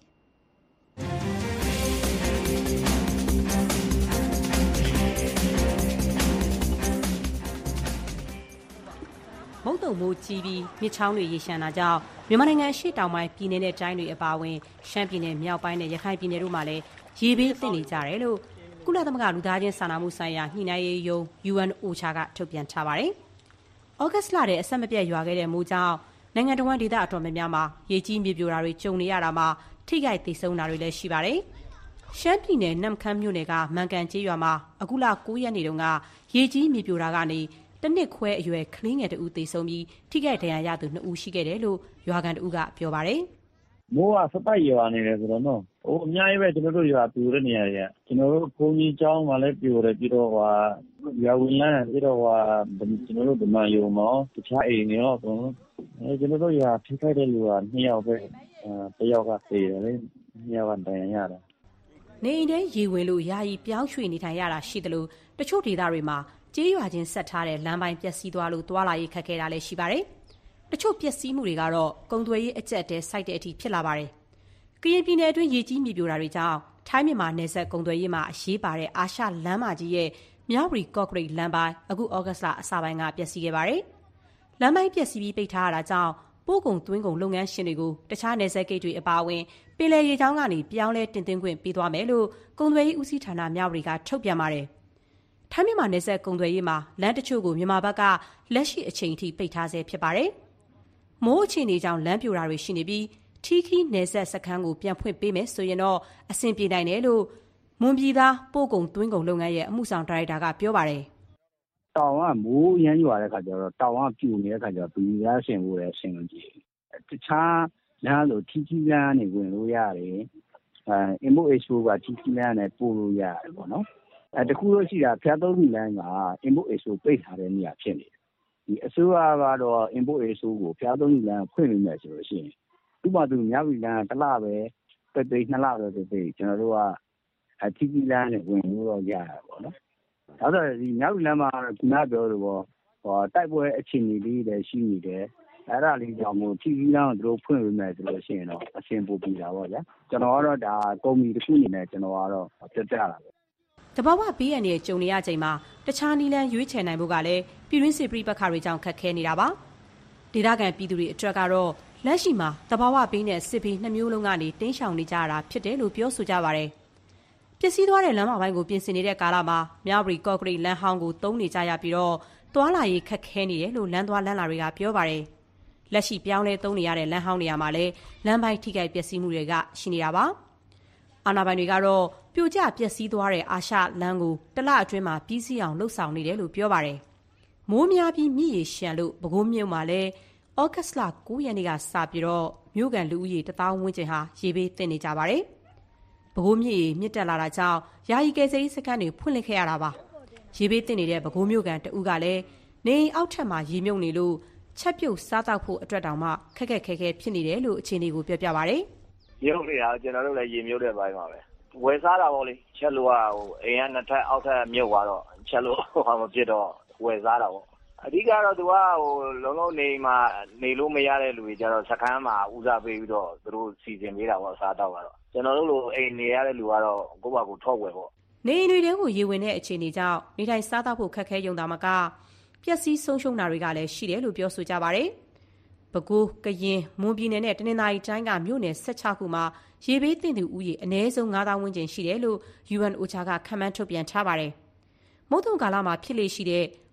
မုတ်တုံမိုးကြီးပြီးမြစ်ချောင်းတွေရေရှမ်းတာကြောင့်မြန်မာနိုင်ငံရှေ့တောင်ပိုင်းပြည်နယ်နဲ့တိုင်းတွေအပါအဝင်ရှမ်းပြည်နယ်မြောက်ပိုင်းနဲ့ရခိုင်ပြည်နယ်တို့မှာလည်းရေဘေးသင့်နေကြတယ်လို့ကုလသမဂ္ဂလူသားချင်းစာနာမှုဆိုင်ရာညှိနှိုင်းရေးရုံး ယူ အန် အို ချာ ကထုတ်ပြန်ထားပါတယ်။ဩဂတ်စ်လထဲအဆက်မပြတ်ရွာခဲ့တဲ့မိုးကြောင့်နိုင်ငံတော်ဝန်ဒေသအတော်များများမှာရေကြီးမြေပြိုတာတွေကြုံနေရတာမှာထိခိုက်ဒေဆုံးတာတွေလည်းရှိပါတယ်။ရှမ်းပြည်နယ်နမ်ခမ်းမြို့နယ်ကမန်ကန်ကျေးရွာမှာအခုလ၉ရက်နေ့တုန်းကရေကြီးမြေပြိုတာကနေတနစ်ခွဲအရွယ်ကလေးငယ်တဦးသေဆုံးပြီးထိခိုက်ဒဏ်ရာရသူနှစ်ဦးရှိခဲ့တယ်လို့ရွာကန်တဦးကပြောပါတယ်။မိုးကစပိုက်ရွာနေတယ်ဆိုတော့နော်။ဟိုအများကြီးပဲကျွန်တော်တို့ရွာပြိုတဲ့နေရာတွေကကျွန်တော်တို့ဘုန်းကြီးကျောင်းမှာလည်းပြိုတယ်ပြီးတော့ဟိုရွာဝင်လန်းပြီးတော့ဟိုကျွန်တော်တို့ဗမာယုံမောတခြားအိမ်တွေတော့အဲကျွန်တော်တို့ရွာထိခိုက်တဲ့လူကနှစ်ယောက်ပဲအဲတယောက်ကသေတယ်လေနှစ်ယောက်ကဒဏ်ရာရတယ်။နေအိမ်ထဲရေဝင်လို့ယာယီပြောင်းရွှေ့နေထိုင်ရတာရှိတယ်လို့တချို့ဒေသတွေမှာကျေးရွာချင်းဆက်ထားတဲ့လမ်းပိုင်းပျက်စီးသွားလို့တွာလာရေးခက်ခဲတာလည်းရှိပါတယ်။တချို့ပျက်စီးမှုတွေကတော့ကုန်သွယ်ရေးအကျပ်တဲစိုက်တဲ့အထိဖြစ်လာပါတယ်။ကရင်ပြည်နယ်အတွင်းရေကြီးမြေပြိုတာတွေကြောင့်ထိုင်းမြန်မာနယ်စပ်ကုန်သွယ်ရေးမှာအရေးပါတဲ့အာရှလမ်းမကြီးရဲ့မြောက်ရီကော့ဂရိတ်လမ်းပိုင်းအခုဩဂတ်လအစပိုင်းကပျက်စီးခဲ့ပါတယ်။လမ်းပိုင်းပျက်စီးပြီးပိတ်ထားရတာကြောင့်ပို့ကုန်သွင်းကုန်လုပ်ငန်းရှင်တွေကိုတခြားနယ်စပ်ဂိတ်တွေအပါအဝင်ပင်လယ်ရေကြောင်းကနေပြောင်းလဲတင်သွင်းခွင့်ပေးသွားမယ်လို့ကုန်သွယ်ရေးဦးစီးဌာနမြောက်ရီကထုတ်ပြန်ပါတယ်။ထိုင်းမြန်မာနယ်စပ်ကုန်သွယ်ရေးမှာလမ်းတချို့ကိုမြန်မာဘက်ကလက်ရှိအချိန်အထိပိတ်ထားဆဲဖြစ်ပါတယ်။မိုးအခြေအနေကြောင့်လမ်းပြိုတာတွေရှိနေပြီးထီခီနယ်စပ်စခန်းကိုပြန်ဖွင့်ပေးမယ်ဆိုရင်တော့အဆင်ပြေနိုင်တယ်လို့မွန်ပြည်သားပို့ကုန်သွင်းကုန်လုပ်ငန်းရဲ့အမှုဆောင်ဒါရိုက်တာကပြောပါတယ်။တောင်ကမိုးရမ်းရွာတဲ့ခါကျတော့တောင်ကပြိုနေတဲ့ခါကျတော့ပြည်သားရှင်ဖို့လည်းအဆင်မပြေ။တခြားလမ်းလိုထီခီလမ်းနေဝင်လို့ရတယ်။အဲ import export ကထီခီလမ်းနဲ့ပို့လို့ရတယ်ပေါ့နော်။အဲတခုလို့ရှိတာဖျားသုံးလမ်းက import export ပိတ်ထားတဲ့နေရာဖြစ်နေတယ်။ဒီအစိုးရကတော့ import export ကိုဖျားသုံးလမ်းဖွင့်ပေးမယ်ဆိုလို့ရှိရင်ဥပမာသူမြောက်ပြည်လမ်းတစ်လပဲပိတ်ပိတ်နှစ်လပဲပိတ်ပိတ်ကျွန်တော်တို့ကအထီးကြီးလမ်းနဲ့ဝင်လို့တော့ရရပါတော့။ဒါဆိုဒီမြောက်ပြည်လမ်းမှာခုနပြောလို့ပေါ့ဟောတိုက်ပွဲအခြေအနေလေးတွေရှိနေတယ်။အဲ့ဒါလေးကြောင့်မို့ထီးကြီးလမ်းကိုသူတို့ဖွင့်ပေးမယ်ဆိုလို့ရှိရင်တော့အဆင်ပိုပြီးတာပေါ့ဗျာ။ကျွန်တော်ကတော့ဒါကုမ္ပဏီတစ်ခုအနေနဲ့ကျွန်တော်ကတော့ပြတ်ပြတာပဲ။တဘာဝဘေးရန်ရဲ့ကြုံနေရချိန်မှာတခြားနီးလန်းရွေးချယ်နိုင်ဖို့ကလည်းပြည်တွင်းစစ်ပြပခါတွေကြောင့်ခက်ခဲနေတာပါ။ဒေသခံပြည်သူတွေအတွက်ကတော့လက်ရှိမှာတဘာဝဘေးနဲ့စစ်ဘေးနှစ်မျိုးလုံးကနေတင်းရှောင်နေကြရတာဖြစ်တယ်လို့ပြောဆိုကြပါဗျ။ပျက်စီးသွားတဲ့လမ်းမပိုင်းကိုပြင်ဆင်နေတဲ့ကာလမှာမြောက်ရီကော့ဂရိတ်လမ်းဟောင်းကိုသုံးနေကြရပြီးတော့သွားလာရေးခက်ခဲနေတယ်လို့လမ်းသွားလမ်းလာတွေကပြောပါတယ်။လက်ရှိပြောင်းလဲသုံးနေရတဲ့လမ်းဟောင်းနေရာမှာလည်းလမ်းပိုင်းထိခိုက်ပျက်စီးမှုတွေကရှိနေတာပါ။အာဏာပိုင်တွေကတော့ပြိုကျပျက်စီးသွားတဲ့အာရှလမ်းကိုတလအတွင်းမှာပြီးစီးအောင်လှုပ်ဆောင်နေတယ်လို့ပြောပါတယ်။မိုးများပြီးမြစ်ရေရှမ်းလို့ပဲခူးမြို့မှာလည်းဩဂတ်လ၉ရက်နေ့ကစပြီးတော့မြို့ကန်လူဦးရေတစ်သောင်းဝန်းကျင်ဟာရေဘေးသင့်နေကြပါတယ်။ပဲခူးမြစ်ရေမြင့်တက်လာတာကြောင့်ယာယီကယ်ဆယ်ရေးစခန်းတွေဖွင့်လှစ်ခဲ့ရတာပါ။ရေဘေးသင့်နေတဲ့ပဲခူးမြို့ကန်တဦးကလည်းနေအိမ်အောက်ထပ်မှာရေမြုပ်နေလို့ချက်ပြုတ်စားတောက်ဖို့အတွက်တောင်မှခက်ခက်ခဲခဲဖြစ်နေတယ်လို့အခြေအနေကိုပြောပြပါဗျ။မြုပ်နေတာကျွန်တော်တို့လည်းရေမြုပ်တဲ့ဘိုင်းပါပဲ။ဝယ်စားတာပေါ့လေ။ချက်လို့ကဟိုအိမ်ကနှစ်ထပ်အောက်ထပ်မြုပ်သွားတော့ချက်လို့ဟိုမဖြစ်တော့ဝယ်စားတာပေါ့အဓိကတော့သူကဟိုလုံးလုံးနေမှာနေလို့မရတဲ့လူတွေကြတော့စခန်းမှာဦးစားပေးပြီးတော့သူတို့စီစဉ်ပေးတာပေါ့စားတော့ကတော့ကျွန်တော်တို့လိုအိမ်နေရတဲ့လူကတော့ကိုယ့်ဘာကိုထွက်ဝယ်ပေါ့နေအိမ်တွေတဲကိုရေဝင်တဲ့အခြေအနေကြောင့်နေထိုင်စားတော့ဖို့ခက်ခဲရုံသာမကပျက်စီးဆုံးရှုံးတာတွေကလည်းရှိတယ်လို့ပြောဆိုကြပါတယ်။ပဲခူးကရင်မွန်ပြည်နယ်နဲ့တနင်္သာရီတိုင်းကမြို့နယ်၁၆ခုမှာရေဘေးသင့်သူဦးရေအနည်းဆုံး၅သောင်းဝန်းကျင်ရှိတယ်လို့ ယူ အန် အို ချာ ကခန့်မှန်းထုတ်ပြန်ထားပါတယ်။မုတ်တုံကာလမှာဖြစ်လေရှိတဲ့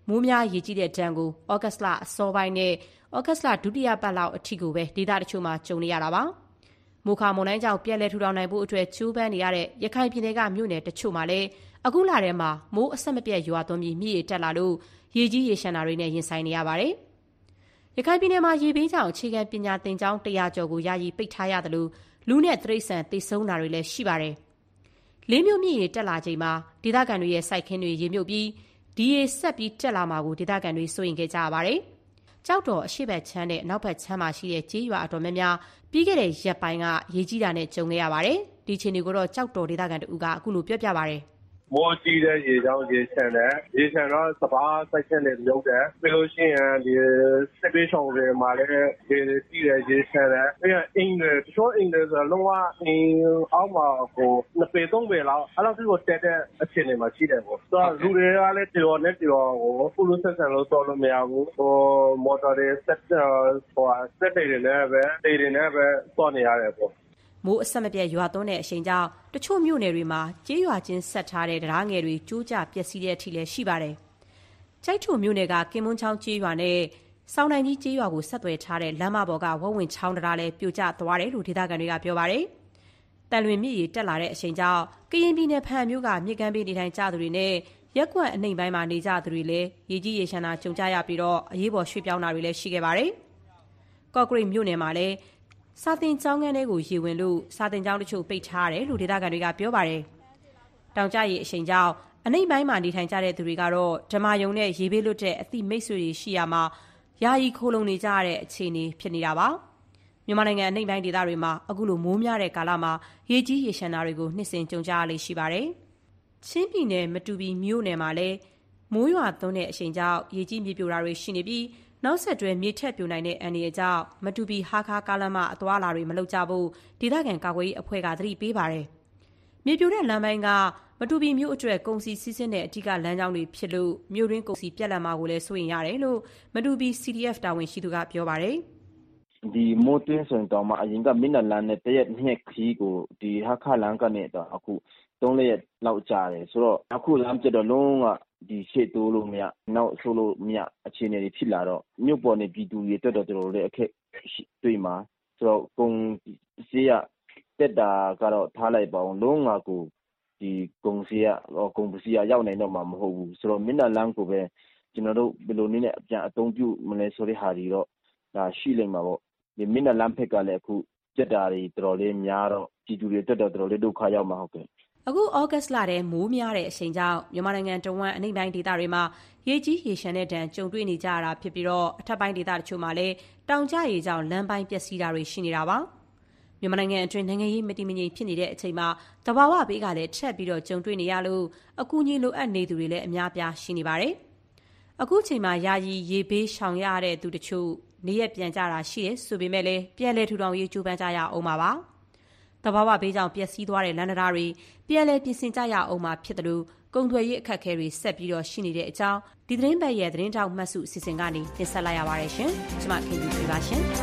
မိုးများရေကြီးတဲ့ဒဏ်ကိုဩဂတ်လအစောပိုင်းနဲ့ဩဂတ်လဒုတိယပတ်လောက်အထိကိုပဲဒေသတချို့မှာကြုံနေရတာပါမိုခါမုန်တိုင်းကြောင့်ပြန်လည်ထူထောင်နိုင်ဖို့အတွက်ကျိုးပန်းနေရတဲ့ရခိုင်ပြည်နယ်ကမြို့နယ်တချို့မှာလည်းအခုလထဲမှာမိုးအဆက်မပြတ်ရွာသွန်းပြီးမြစ်ရေတက်လာလို့ရေကြီးရေရှမ်းတာတွေနဲ့ရင်ဆိုင်နေရပါတယ်။ရခိုင်ပြည်နယ်မှာရေဘေးကြောင့်အခြေခံပညာသင်ကျောင်းတရာကျော်ကိုယာယီပိတ်ထားရတယ်လို့လူနဲ့တိရစ္ဆာန်သေဆုံးတာတွေလည်းရှိပါတယ်။လေးမြို့မြစ်ရေတက်လာချိန်မှာဒေသခံတွေရဲ့စိုက်ခင်းတွေရေမြုပ်ပြီးဒီရေဆက်ပြီးတက်လာမှာကိုဒေသခံတွေစိုးရိမ်ခဲ့ကြရပါတယ်။ကြောက်တော်အရှိတ်ချမ်းနဲ့အနောက်ဘက်ချမ်းမှာရှိတဲ့ကျေးရွာအတော်များများပြီးခဲ့တဲ့ရက်ပိုင်းကရေကြီးတာနဲ့ကြုံခဲ့ရပါတယ်။ဒီချိန်တွေကိုတော့ကြောက်တော်ဒေသခံတို့ကအခုလိုပြောပြပါတယ်။မိုးကြီးတဲ့ရေကြောင်းရေချမ်းတယ်ရေချမ်းတော့စပါးစိုက်ချက်နဲ့မြုပ်တယ်ပြီးလို့ရှိရင်ဒီစက်ပေးဆောင်တွေမှာလည်းရေကြီးတယ်ရေချမ်းတယ်ပြီးရင်အင်းတွေတချို့အင်းတွေဆိုလုံးဝအင်းအောက်မှာဟိုနှစ်ပေသုံးပေလောက်အဲ့လောက်ကိုတက်တဲ့အခြေအနေမှာရှိတယ်ပေါ့ဆိုတော့လူတွေကလည်းတော်နဲ့တော်ဟိုပူလို့ဆက်ဆံလို့တော်လို့မရဘူးဟိုမော်တော်တွေစက်ဟိုစက်တွေနဲ့ပဲတွေတွေနဲ့ပဲတော်နေရတယ်ပေါ့မိုးအဆက်မပြတ်ရွာသွန်းတဲ့အရှိန်ကြောင့်တချို့မြို့နယ်တွေမှာကျေးရွာချင်းဆက်ထားတဲ့တရားငယ်တွေကျိုးကျပျက်စီးတဲ့အထိလည်းရှိပါတယ်။ကျိုက်ထိုမြို့နယ်ကကင်မွန်းချောင်းကျေးရွာနဲ့စောင်းနိုင်ကြီးကျေးရွာကိုဆက်သွယ်ထားတဲ့လမ်းမပေါ်ကဝက်ဝင်ချောင်းတရားလည်းပြိုကျသွားတယ်လို့ဒေသခံတွေကပြောပါတယ်။တန်လွင်မြစ်ရေတက်လာတဲ့အရှိန်ကြောင့်ကရင်ပြည်နယ်ဖန်မြို့ကမြစ်ကမ်းဘေးနေထိုင်ကြသူတွေနဲ့ရက်ကွက်အနှိမ်ပိုင်းမှာနေကြသူတွေလည်းရေကြီးရေရှမ်းတာကြုံကြရပြီးတော့အရေးပေါ်ရွှေ့ပြောင်းတာတွေလည်းရှိခဲ့ပါတယ်။ကော့ကရိတ်မြို့နယ်မှာလည်းစာတင်ကျောင်းခန်းထဲကိုရေဝင်လို့စာတင်ကျောင်းတချို့ပိတ်ထားတယ်လို့ဒေသခံတွေကပြောပါတယ်။တောင်ကျရေအရှိန်ကြောင့်အနိမ့်ပိုင်းမှာနေထိုင်ကြတဲ့သူတွေကတော့ဓမ္မယုံနဲ့ရေဘေးလွတ်တဲ့အသည့်မိတ်ဆွေတွေရှိရမှာယာယီခိုးလုံနေကြရတဲ့အခြေအနေဖြစ်နေတာပါ။မြန်မာနိုင်ငံအနိမ့်ပိုင်းဒေသတွေမှာအခုလိုမိုးများတဲ့ကာလမှာရေကြီးရေရှမ်းတာတွေကိုနှစ်စဉ်ကြုံကြရလေရှိပါတယ်။ချင်းပြည်နယ်မတူပီမြို့နယ်မှာလည်းမိုးရွာသွန်းတဲ့အရှိန်ကြောင့်ရေကြီးမြေပြိုတာတွေရှိနေပြီးနောက်ဆက်တွဲမြေထက်ပြိုနိုင်တဲ့အန္တရာယ်ကြောင့်မတူပီဟာခါကားလမ်းမအသွားအလာတွေမလုပ်ကြဖို့ဒေသခံကာကွယ်ရေးအဖွဲ့ကသတိပေးပါတယ်။မြေပြိုတဲ့လမ်းပိုင်းကမတူပီမြို့အတွက်ကုန်စည်စီးဆင်းတဲ့အဓိကလမ်းကြောင်းတွေဖြစ်လို့မြို့ရင်းကုန်စည်ပြက်လက်မှာကိုလည်းစိုးရိမ်ရတယ်လို့မတူပီ စီ ဒီ အက်ဖ် တာဝန်ရှိသူကပြောပါတယ်။ဒီမိုးတွင်းဆိုရင်တော့မှအရင်ကမင်းနလန်နဲ့တရက်နှစ်ခီးကိုဒီဟာခါလမ်းကနေတော့အခုသုံးရက်လောက်ကြာတယ်ဆိုတော့အခုလမ်းပြတော့လုံးဝဒီရှေ့တိုးလို့မရနောက်ဆိုလို့မရအခြေအနေတွေဖြစ်လာတော့မြို့ပေါ်နေပြည်သူတွေတက်တော့တော်တော်လေးအခက်တွေ့မှာဆိုတော့ကုန်စည်ရတက်တာကတော့ထားလိုက်ပါအောင်လုံးဝကိုဒီကုန်စည်ရကုန်ပစ္စည်းရရောက်နိုင်တော့မှာမဟုတ်ဘူးဆိုတော့မင်းနလန်းကိုပဲကျွန်တော်တို့ဘယ်လိုနည်းနဲ့အပြန်အသုံးပြုမလဲဆိုတဲ့ဟာတွေတော့ဒါရှိလိမ့်မှာပေါ့ဒီမင်းနလန်းဖက်ကလည်းအခုတက်တာတွေတော်တော်လေးများတော့ပြည်သူတွေတက်တော့တော်တော်လေးဒုက္ခရောက်မှာဟုတ်ကဲ့အခုဩဂတ်လထဲမိုးများတဲ့အချိန်ကြောင့်မြန်မာနိုင်ငံတဝန်းအနိမ့်ပိုင်းဒေသတွေမှာရေကြီးရေရှမ်းတဲ့ဒဏ်ကြုံတွေ့နေကြရတာဖြစ်ပြီးတော့အထက်ပိုင်းဒေသတချို့မှာလည်းတောင်ကျရေကြောင့်လမ်းပိုင်းပျက်စီးတာတွေရှိနေတာပါမြန်မာနိုင်ငံအတွင်းနိုင်ငံရေးမတည်မငြိမ်ဖြစ်နေတဲ့အချိန်မှာတဘာဝဘေးကလည်းထပ်ပြီးတော့ကြုံတွေ့နေရလို့အကူအညီလိုအပ်နေသူတွေလည်းအများပြားရှိနေပါတယ်အခုချိန်မှာယာယီရေဘေးရှောင်ရတဲ့သူတချို့နေရပြန်ကြတာရှိတယ်ဆိုပေမဲ့လည်းပြန်လည်ထူထောင်ရေးကြိုးပမ်းကြရအောင်ပါပါတဘာဝဘေးကြောင့်ပျက်စီးသွားတဲ့လမ်းတရားတွေပြန်လည်ပြင်ဆင်ကြရအောင်မှာဖြစ်တယ်လို့ကုန်သွယ်ရေးအခက်အခဲတွေဆက်ပြီးတော့ရှိနေတဲ့အကြောင်းဒီသတင်းပတ်ရဲ့သတင်းတောက်မှတ်စုအစီအစဉ်ကနေတင်ဆက်လိုက်ရပါတယ်ရှင်။ကျွန်မခင်ဗျူပြပါရှင်။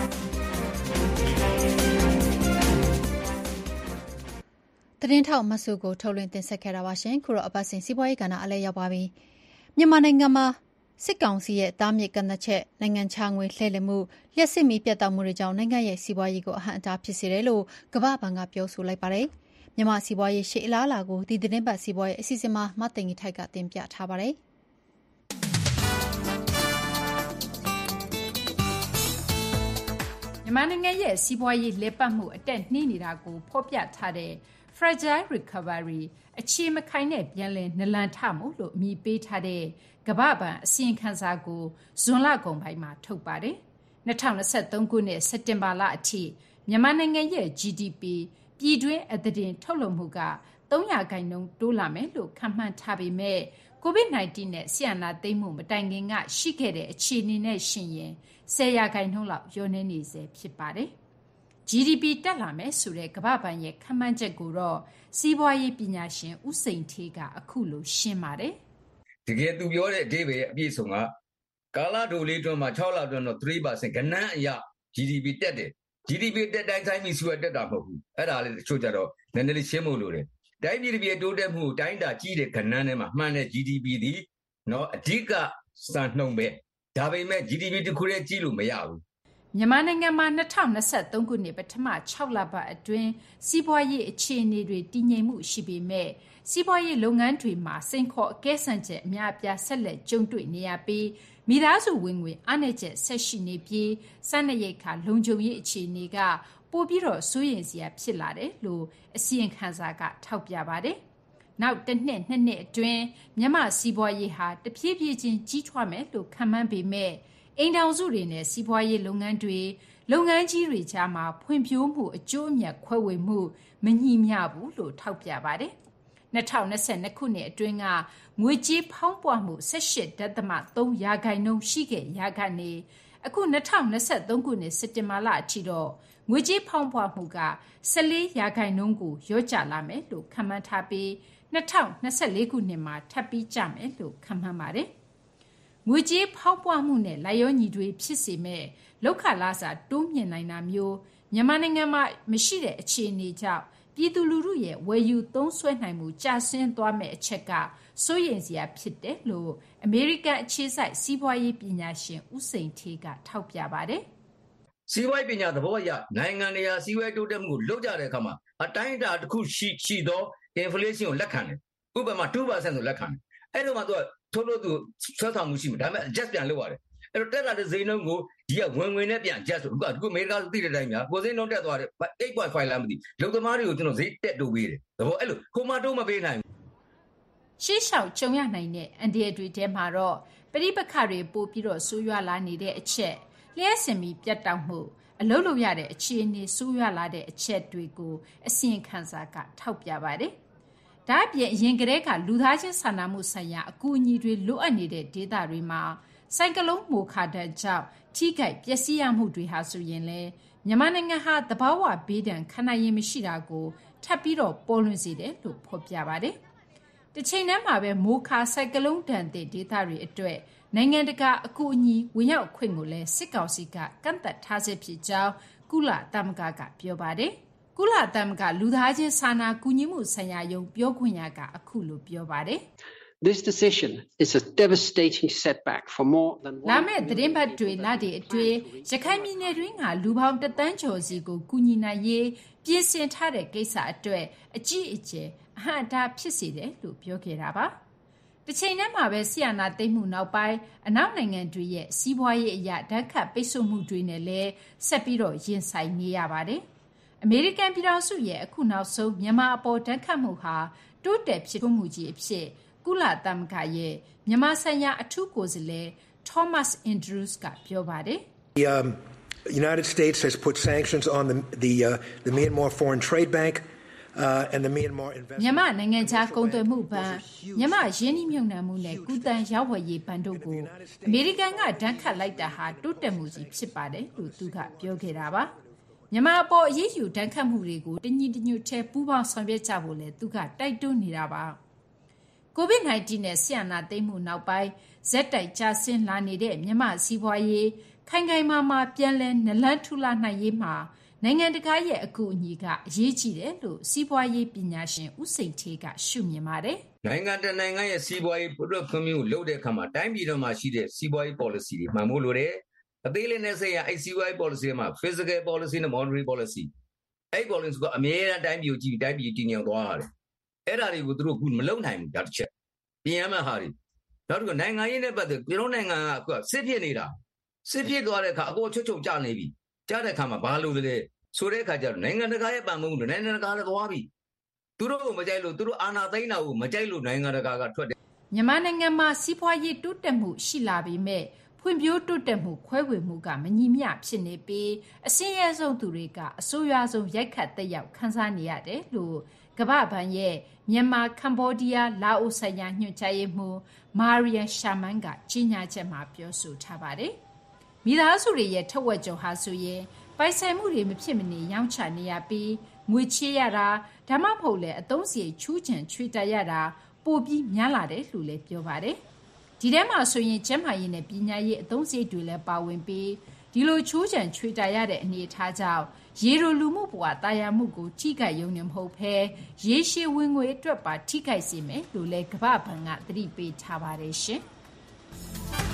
သတင်းထောက်မှတ်စုကိုထုတ်လွှင့်တင်ဆက်ခဲ့တာပါရှင်။ခုတော့အပတ်စဉ်စီးပွားရေးကဏ္ဍအလဲရောက်ပါပြီ။မြန်မာနိုင်ငံမှာစစ်ကောင်စီရဲ့တားမြစ်ကန့်သတ်ချက်နိုင်ငံခြားငွေလှည့်လည်မှုလျှက်စစ်မီပြတ်တောက်မှုတွေကြောင့်နိုင်ငံရဲ့စီးပွားရေးကိုအဟန့်အတားဖြစ်စေတယ်လို့ကမ္ဘာ့ဘဏ်ကပြောဆိုလိုက်ပါတယ်။မြန်မာစီးပွားရေးရှေ့အလားအလာကိုဒီသတင်းပတ်စီးပွားရေးအစီအစဉ်မှာမသိင်္ဂီထိုက်ကတင်ပြထားပါတယ်။မြန်မာနိုင်ငံရဲ့စီးပွားရေးလဲပတ်မှုအတက်နှင်းနေတာကိုဖော်ပြထားတဲ့ Fragile Recovery အခြေမခိုင်တဲ့ပြန်လည်နလန်ထမှုလို့အမည်ပေးထားတဲ့ကမ္ဘာ့ဘဏ်အစီရင်ခံစာကိုဇွန်လကုန်ပိုင်းမှာထုတ်ပါတယ်။၂၀၂၃ခုနှစ်စက်တင်ဘာလအထိမြန်မာနိုင်ငံရဲ့ ဂျီ ဒီ ပီ ပြည်တွင်းအသားတင်ထုတ်လုပ်မှုကသုံးရာခိုင်နှုန်းတိုးလာမယ်လို့ခန့်မှန်းထားပေမဲ့ ကိုဗစ် ၁၉ နဲ့ဆီယနာသိမ့်မှုမတိုင်ခင်ကရှိခဲ့တဲ့အခြေအနေနဲ့ရှင်ရင်ဆယ်ရာခိုင်နှုန်းလောက်လျော့နေနေစေဖြစ်ပါတယ်။ ဂျီ ဒီ ပီ တက်လာမယ်ဆိုတဲ့ကမ္ဘာ့ဘဏ်ရဲ့ခန့်မှန်းချက်ကိုတော့စီးပွားရေးပညာရှင်ဦးစိန်ဌေးကအခုလိုရှင်းပါတယ်။တကယ်သူပြောတဲ့အဓိပ္ပာယ်အပြည့်စုံကကာလတိုလေးတွင်းမှာ၆လတွင်းတော့၃ပါစင်ကဏ္ဍအရ ဂျီ ဒီ ပီ တက်တယ်။ ဂျီ ဒီ ပီ တက်တိုင်းတိုင်းပြည်စုရတက်တာမဟုတ်ဘူး။အဲ့ဒါလေးတချို့ကြတော့နည်းနည်းလေးရှင်းဖို့လိုတယ်။တိုင်းပြည်ပြည်တိုးတက်မှုတိုင်းတာကြီးတဲ့ကဏ္ဍထဲမှာမှန်တဲ့ ဂျီ ဒီ ပီ သည်နော်အဓိကစံနှုန်းပဲဒါပေမဲ့ ဂျီဒီပီ တစ်ခုတည်းကြီးလို့မရဘူးမြန်မာနိုင်ငံမှာ၂၀၂၃ခုနှစ်ပထမ၆လပတ်အတွင်းစီးပွားရေးအခြေအနေတွေတည်ငြိမ်မှုရှိပေမဲ့စီးပွားရေးလုပ်ငန်းတွေမှာစိန်ခေါ်အကဲဆန့်ချက်အများအပြားဆက်လက်ကြုံတွေ့နေရပြီးမိသားစုဝင်ငွေအားနည်းချက်ဆက်ရှိနေပြီးစားနပ်ရိက္ခာလုံခြုံရေးအခြေအနေကပိုပြီးတော့စိုးရိမ်စရာဖြစ်လာတယ်လို့အစီရင်ခံစာကထောက်ပြပါတယ်။နောက်တစ်နှစ်နှစ်နှစ်အတွင်းမြန်မာစီးပွားရေးဟာတဖြည်းဖြည်းချင်းကြီးထွားမယ်လို့ခန့်မှန်းပေမဲ့အိမ်ထောင်စုတွေနဲ့စီးပွားရေးလုပ်ငန်းတွေလုပ်ငန်းကြီးတွေကြားမှာဖွံ့ဖြိုးမှုအကျိုးအမြတ်ခွဲဝေမှုမညီမျှဘူးလို့ထောက်ပြပါတယ်။၂၀၂၂ခုနှစ်အတွင်းကငွေကြေးဖောင်းပွမှု၁၈ဒသမ၃ရာခိုင်နှုန်းရှိခဲ့ရာကနေအခု၂၀၂၃ခုနှစ်စက်တင်ဘာလအထိတော့ငွေကြေးဖောင်းပွမှုက၁၄ရာခိုင်နှုန်းကိုလျော့ကျလာမယ်လို့ခန့်မှန်းထားပြီး၂၀၂၄ခုနှစ်မှာထပ်ပြီးကျမယ်လို့ခန့်မှန်းပါတယ်။ငွေကြေးဖောင်းပွမှုနဲ့လိုက်ရောညီတွေဖြစ်စေမဲ့လောက်ခလာစာတိုးမြင့်နိုင်တာမျိုးမြန်မာနိုင်ငံမှာမရှိတဲ့အခြေအနေကြောင့်ပြည်သူလူထုရဲ့ဝယ်ယူသုံးစွဲနိုင်မှုကျဆင်းသွားမဲ့အချက်ကစိုးရိမ်စရာဖြစ်တယ်လို့အမေရိကန်အခြေစိုက်စီးပွားရေးပညာရှင်ဦးစိန်ဌေးကထောက်ပြပါတယ်။စီးပွားရေးပညာသဘောအရနိုင်ငံတွေဟာစီးပွားရေးတိုးတက်မှုကိုလုပ်ကြတဲ့အခါမှာအတိုင်းအတာတစ်ခုရှိရှိသော inflation ကိုလက်ခံတယ်။ဥပမာtwo percent ဆိုလက်ခံတယ်။အဲ့တော့မှသူကထုတ်လို့သူဆွဲဆောင်မှုရှိမှာဒါပေမဲ့ adjust ပြန်လုပ်ရတယ်။အဲ့တော့တက်လာတဲ့ဈေးနှုန်းကိုဒီကဝင်ဝင်နဲ့ပြန် adjust ဆိုအခုကအမေရိကသိတဲ့အတိုင်းများကိုဈေးနှုန်းတက်သွားတယ် eight point five လားမသိလုံသမားတွေကိုကျွန်တော်ဈေးတက်တိုးပေးတယ်။ဒါပေါ့အဲ့လိုကိုမတိုးမပေးနိုင်ဘူး။ရှေ့လျှောက်ကြုံရနိုင်တဲ့အန်ဒီရတွေထဲမှာတော့ပဋိပက္ခတွေပို့ပြီးတော့ဆိုးရွားလာနေတဲ့အချက်လျှက်စင်ပြီးပြတ်တောက်မှုအလုံးလို့ရတဲ့အခြေအနေဆိုးရွားလာတဲ့အချက်တွေကိုအစီရင်ခံစာကထောက်ပြပါတယ်။ဒါ့အပြင်အရင်ကတည်းကလူသားချင်းစာနာမှုဆိုင်ရာအကူအညီတွေလိုအပ်နေတဲ့ဒေသတွေမှာစိုက်ကလုံးမိုခါဒတ်ကြောင့်ထိခိုက်ပျက်စီးရမှုတွေဟာဆိုရင်လည်းမြန်မာနိုင်ငံဟာသဘာဝဘေးဒဏ်ခံနိုင်ရည်မရှိတာကိုထပ်ပြီးတော့ပေါ်လွင်စေတယ်လို့ဖော်ပြပါတယ်။တစ်ချိန်တည်းမှာပဲမိုခါစိုက်ကလုံးဒဏ်သင့်ဒေသတွေအတွက်နိုင်ငံတကာအကူအညီဝင်ရောက်ခွင့်ကိုလည်းစစ်ကောင်စီကကန့်သတ်ထားစေဖြစ်ကြောင်းကုလသမဂ္ဂကပြောပါတယ်။ကုလသမဂ္ဂလူသားချင်းစာနာကူညီမှုဆိုင်ရာယုံပြောခွင့်ရကအခုလိုပြောပါတယ်။ This decision is a devastating setback for more than လာမယ့်သတင်းပတ်တွေလတွေအတွင်းရခိုင်ပြည်နယ်တွင်းကလူပေါင်းတသန်းကျော်စီကိုကူညီနိုင်ရေးပြင်ဆင်ထားတဲ့ကိစ္စအတွက်အကြီးအကျယ်အဟန့်အတားဖြစ်စေတယ်လို့ပြောခဲ့တာပါ။တစ်ချိန်တည်းမှာပဲဆီယနာသိမ်းမှုနောက်ပိုင်းအနောက်နိုင်ငံတွေရဲ့စီးပွားရေးအရာဓာတ်ခတ်ပိတ်ဆို့မှုတွေနဲ့လည်းဆက်ပြီးတော့ရင်ဆိုင်နေရပါတယ်။အမေရိကန်ပြည်ထောင်စုရဲ့အခုနောက်ဆုံးမြန်မာအပေါ်ဓာတ်ခတ်မှုဟာတိုးတက်ဖြစ်ထွန်းမှုကြီးအဖြစ်ကုလသမဂ္ဂရဲ့မြန်မာဆိုင်ရာအထူးကိုယ်စားလှယ် Thomas Andrews ကပြောပါတယ်။ The um, United States has put sanctions on the the uh, the Myanmar Foreign Trade Bank uh, and the Myanmar Investment မြန်မာနိုင်ငံခြားကုန်သွယ်မှုဘဏ်မြန်မာရင်းနှီးမြှုပ်နှံမှုနဲ့ကုသန်းရောက်ဝယ်ရေးဘဏ်တို့ကိုအမေရိကန်ကဒဏ်ခတ်လိုက်တာဟာတိုးတက်မှုကြီးဖြစ်ပါတယ်လို့သူကပြောခဲ့တာပါ။မြန်မာအပေါ်အရေးယူဒဏ်ခတ်မှုတွေကိုတညီတညွတ်ထဲပူးပေါင်းဆောင်ရွက်ကြဖို့လဲသူကတိုက်တွန်းနေတာပါ။ကိုဗစ် nineteen နဲ့ဆီယနာသိမ်းမှုနောက်ပိုင်းဇက်တိုက်ကျဆင်းလာနေတဲ့မြန်မာစီးပွားရေးခိုင်ခိုင်မာမာပြန်လည်နလန်ထူလာနိုင်ရေးမှာနိုင်ငံတကာရဲ့အကူအညီကအရေးကြီးတယ်လို့စီးပွားရေးပညာရှင်ဦးစိန်ဌေးကရှုမြင်ပါတယ်။နိုင်ငံတကာနိုင်ငံရဲ့စီးပွားရေးproduct community ကိုလုပ်တဲ့အခါမှာတိုင်းပြည်တော်မှာရှိတဲ့စီးပွားရေး policy တွေမှန်ဖို့လိုတယ်။အသေးလေးနဲ့ဆက်ရအဲ့စီးပွားရေး policy မှာ physical policy နဲ့ monetary policy အဲ့ policy ကအမြဲတမ်းတိုင်းပြည်ကိုကြည့်တိုင်းပြည်တည်ငြိမ်သွားရတယ်။အဲ့ဒါတွေကိုသူတို့အခုမလုပ်နိုင်ဘူးဒါတစ်ချက်။ပြင်ရမယ့်ဟာတွေနောက်တစ်ခုနိုင်ငံရေးနဲ့ပတ်သက်ပြည်တော်နိုင်ငံကအခုစစ်ဖြစ်နေတာစစ်ဖြစ်သွားတဲ့အခါအပေါ်ချွတ်ချုံကြနေပြီကြားတဲ့အခါမှာဘာလို့လဲဆိုတဲ့အခါကျတော့နိုင်ငံတကာရဲ့ပံ့ပိုးမှုနိုင်ငံတကာလည်းသွားပြီသူတို့ကိုမကြိုက်လို့သူတို့အာဏာသိမ်းတာကိုမကြိုက်လို့နိုင်ငံတကာကထွက်တယ်မြန်မာနိုင်ငံမှာစီးပွားရေးတိုးတက်မှုရှိလာပြီမဲ့ဖွံ့ဖြိုးတိုးတက်မှုခွဲဝေမှုကမညီမျှဖြစ်နေပြီးအစင်းရဲဆုံးသူတွေကအဆိုးရွားဆုံးရိုက်ခတ်သက်ရောက်ခန်းစားနေရတယ်လို့ကမ္ဘာ့ဘဏ်ရဲ့မြန်မာကမ္ဘောဒီးယားလာအိုဆိုင်ရာညွှန်ကြားရေးမှူးမာရီယန်ရှာမန်ကကြီးညာချက်မှာပြောဆိုထားပါတယ်။မိသားစုတွေရဲ့ထက်ဝက်ကျော်ဟာဆိုရင်ပိုင်ဆိုင်မှုတွေမဖြစ်မနေရောင်းချနေရပြီးငွေချေးရတာဒါမှမဟုတ်လေအသုံးစရိတ်ချူးချံချွေတက်ရတာပိုပြီးများလာတယ်လို့လည်းပြောပါတယ်။ဒီထဲမှာဆိုရင်ကျန်းမာရေးနဲ့ပညာရေးအသုံးစရိတ်တွေလည်းပါဝင်ပြီးဒီလိုချိုးချံချွေတက်ရတဲ့အနေအထားကြောင့်ရေလိုလူမှုဘဝတာယာမှုကိုထိခိုက်ရုံနဲ့မဟုတ်ဘဲရေရှည်ဝင်ငွေအတွက်ပါထိခိုက်စေမယ်လို့လည်းကမ္ဘာ့ဘဏ်ကသတိပေးထားပါတယ်ရှင်။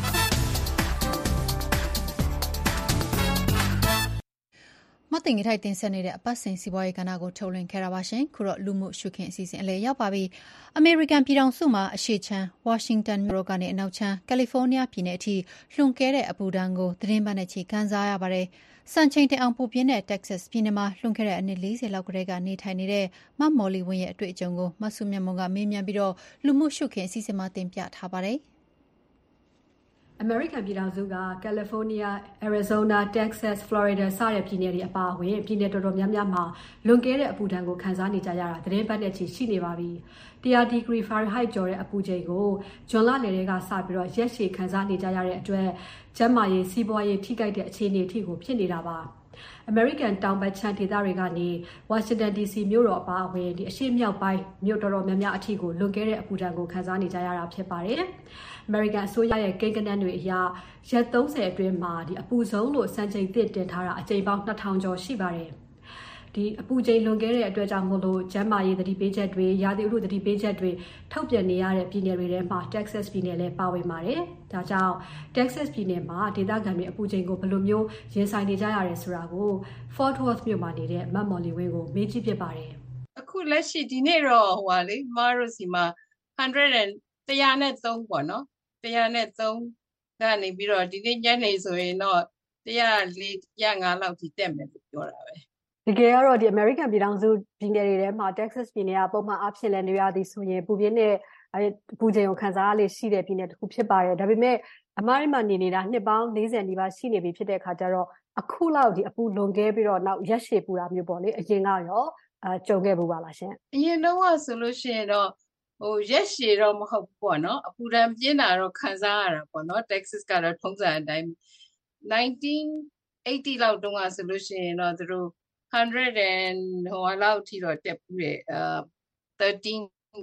တင်ကြီးထိုက်တင်ဆက်နေတဲ့အပတ်စဉ်စီးပွားရေးကဏ္ဍကိုထုတ်လွှင့်ခဲ့တာပါရှင်ခုတော့လူမှုရှုခင်အစီအစဉ်အလဲရောက်ပါပြီအမေရိကန်ပြည်ထောင်စုမှာအရှေ့ချမ်းဝါရှင်တန်မြို့ကနေအနောက်ချမ်းကယ်လီဖိုးနီးယားပြည်နယ်အထိလွန်ကဲတဲ့အပူဒဏ်ကိုသတင်းပတ်နဲ့ချီခံစားရပါတယ်စံချိန်တင်အောင်ပူပြင်းတဲ့ Texas ပြည်နယ်မှာလွန်ခဲ့တဲ့အနှစ်၄၀လောက်ကတည်းကနေထိုင်နေတဲ့မမော်လီဝင်းရဲ့အတွေ့အကြုံကိုမဆုမြတ်မွန်ကမေးမြန်းပြီးတော့လူမှုရှုခင်အစီအစဉ်မှာတင်ပြထားပါတယ်အမေရိကန်ပြည်ထောင်စုကကယ်လီဖိုးနီးယား၊အရီဇိုနာ၊တက္ကဆက်၊ဖလော်ရီဒါစတဲ့ပြည်နယ်တွေအပါအဝင်ပြည်နယ်တော်တော်များများမှာလွန်ကဲတဲ့အပူဒဏ်ကိုခံစားနေကြရတာသတင်းပတ်နဲ့ချီရှိနေပါပြီ။၁၀၀ဒီဂရီဖာရင်ဟိုက်ကျော်တဲ့အပူချိန်ကိုဇွန်လလယ်ထဲကစပြီးတော့ရက်ရှည်ခံစားနေကြရတဲ့အတွက်ကျန်းမာရေးစီးပွားရေးထိခိုက်တဲ့အခြေအနေအထိကိုဖြစ်နေတာပါ။အမေရိကန်တောင်ဘက်ခြမ်းဒေသတွေကနေဝါရှင်တန်ဒီစီမြို့တော်အပါအဝင်ဒီအရှေ့မြောက်ပိုင်းမြို့တော်တော်များများအထိကိုလွန်ကဲတဲ့အပူဒဏ်ကိုခံစားနေကြရတာဖြစ်ပါတယ်။ American အစိုးရရဲ့ကိန်းဂဏန်းတွေအရရက်သုံးဆယ်အတွင်းမှာဒီအပူဆုံးလို့စံချိန်သစ်တင်ထားတာအကြိမ်ပေါင်းနှစ်ထောင်ကျော်ရှိပါတယ်။ဒီအပူချိန်လွန်ကဲတဲ့အတွက်ကြောင့်မို့လို့ကျန်းမာရေးသတိပေးချက်တွေရာသီဥတုသတိပေးချက်တွေထုတ်ပြန်နေရတဲ့ပြည်နယ်တွေထဲမှာ Texas ပြည်နယ်လည်းပါဝင်ပါတယ်။ဒါကြောင့် Texas ပြည်နယ်မှာဒေသခံတွေအပူချိန်ကိုဘယ်လိုမျိုးရင်ဆိုင်နေကြရလဲဆိုတာကို Fort Worth မြို့မှာနေတဲ့မတ်မော်လီဝင်းကိုမေးကြည့်ဖြစ်ပါတယ်။အခုလက်ရှိဒီနေ့တော့ဟိုပါလေမတို့စီမှာone hundred and one oh threeပေါ့နော်one oh threeကနေပြီးတော့ဒီနေ့ညနေဆိုရင်တော့one oh four one oh fiveလောက်ထိတက်မယ်လို့ပြောတာပဲတကယ်ကတော့ဒီ American ပြည်ထောင်စုပြည်နယ်တွေထဲမှာ Texas ပြည်နယ်ကပုံမှန်အဖြစ်လဲနေရသည်ဆိုရင်ပူပြင်းတဲ့ပူချိန်ကိုခံစားရလေရှိတဲ့ပြည်နယ်တစ်ခုဖြစ်ပါတယ်ဒါပေမဲ့အမားရီမှာနေနေတာနှစ်ပေါင်း၄၀နီးပါးရှိနေပြီဖြစ်တဲ့အခါကျတော့အခုလောက်ဒီအပူလွန်ကဲပြီးတော့နောက်ရက်ရှည်ပူတာမျိုးပေါ့လေအရင်ကရောအကြုံခဲ့ဘူးပါလားရှင်အရင်တော့ဆိုလို့ရှိရင်တော့ဟိုရက်ရှည်တော့မဟုတ်ဘူးပေါ့နော်အပူဒဏ်ပြင်းတာတော့ခံစားရတာပေါ့နော် Texas ကတော့ထုံးစံအတိုင်းnineteen eightyလောက်တုန်းကဆိုလို့ရှိရင်တော့သူတို့one hundred andဟိုလောက်ထိတော့တက်ပြီးတယ်အာthirteen one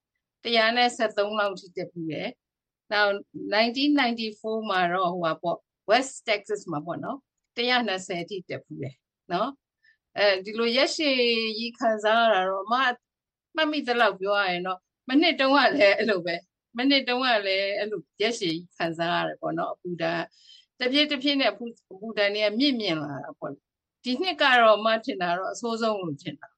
thirteenလောက်ထိတက်ပြီးတယ်now nineteen ninety-fourမှာတော့ဟိုပါပေါ့ West Texas မှာပေါ့နော်one twentyထိတက်ပြီးတယ်နော်အဲဒီလိုရက်ရှည်ကြီးခံစားရတာတော့အမမှတ်မိသလောက်ပြောရရင်တော့မနစ်တုန်းကလည်းအဲ့လိုပဲမနစ်တုန်းကလည်းအဲ့လိုရက်ရှည်ခံစားရတယ်ပေါ့နော်အပူဓာတ်တပြည့်တပြည့်နဲ့အပူအပူဓာတ်တွေကမြင့်မြင့်လာတာပေါ့ဒီနှစ်ကတော့မှထင်တာတော့အဆိုးဆုံးလို့ထင်တာ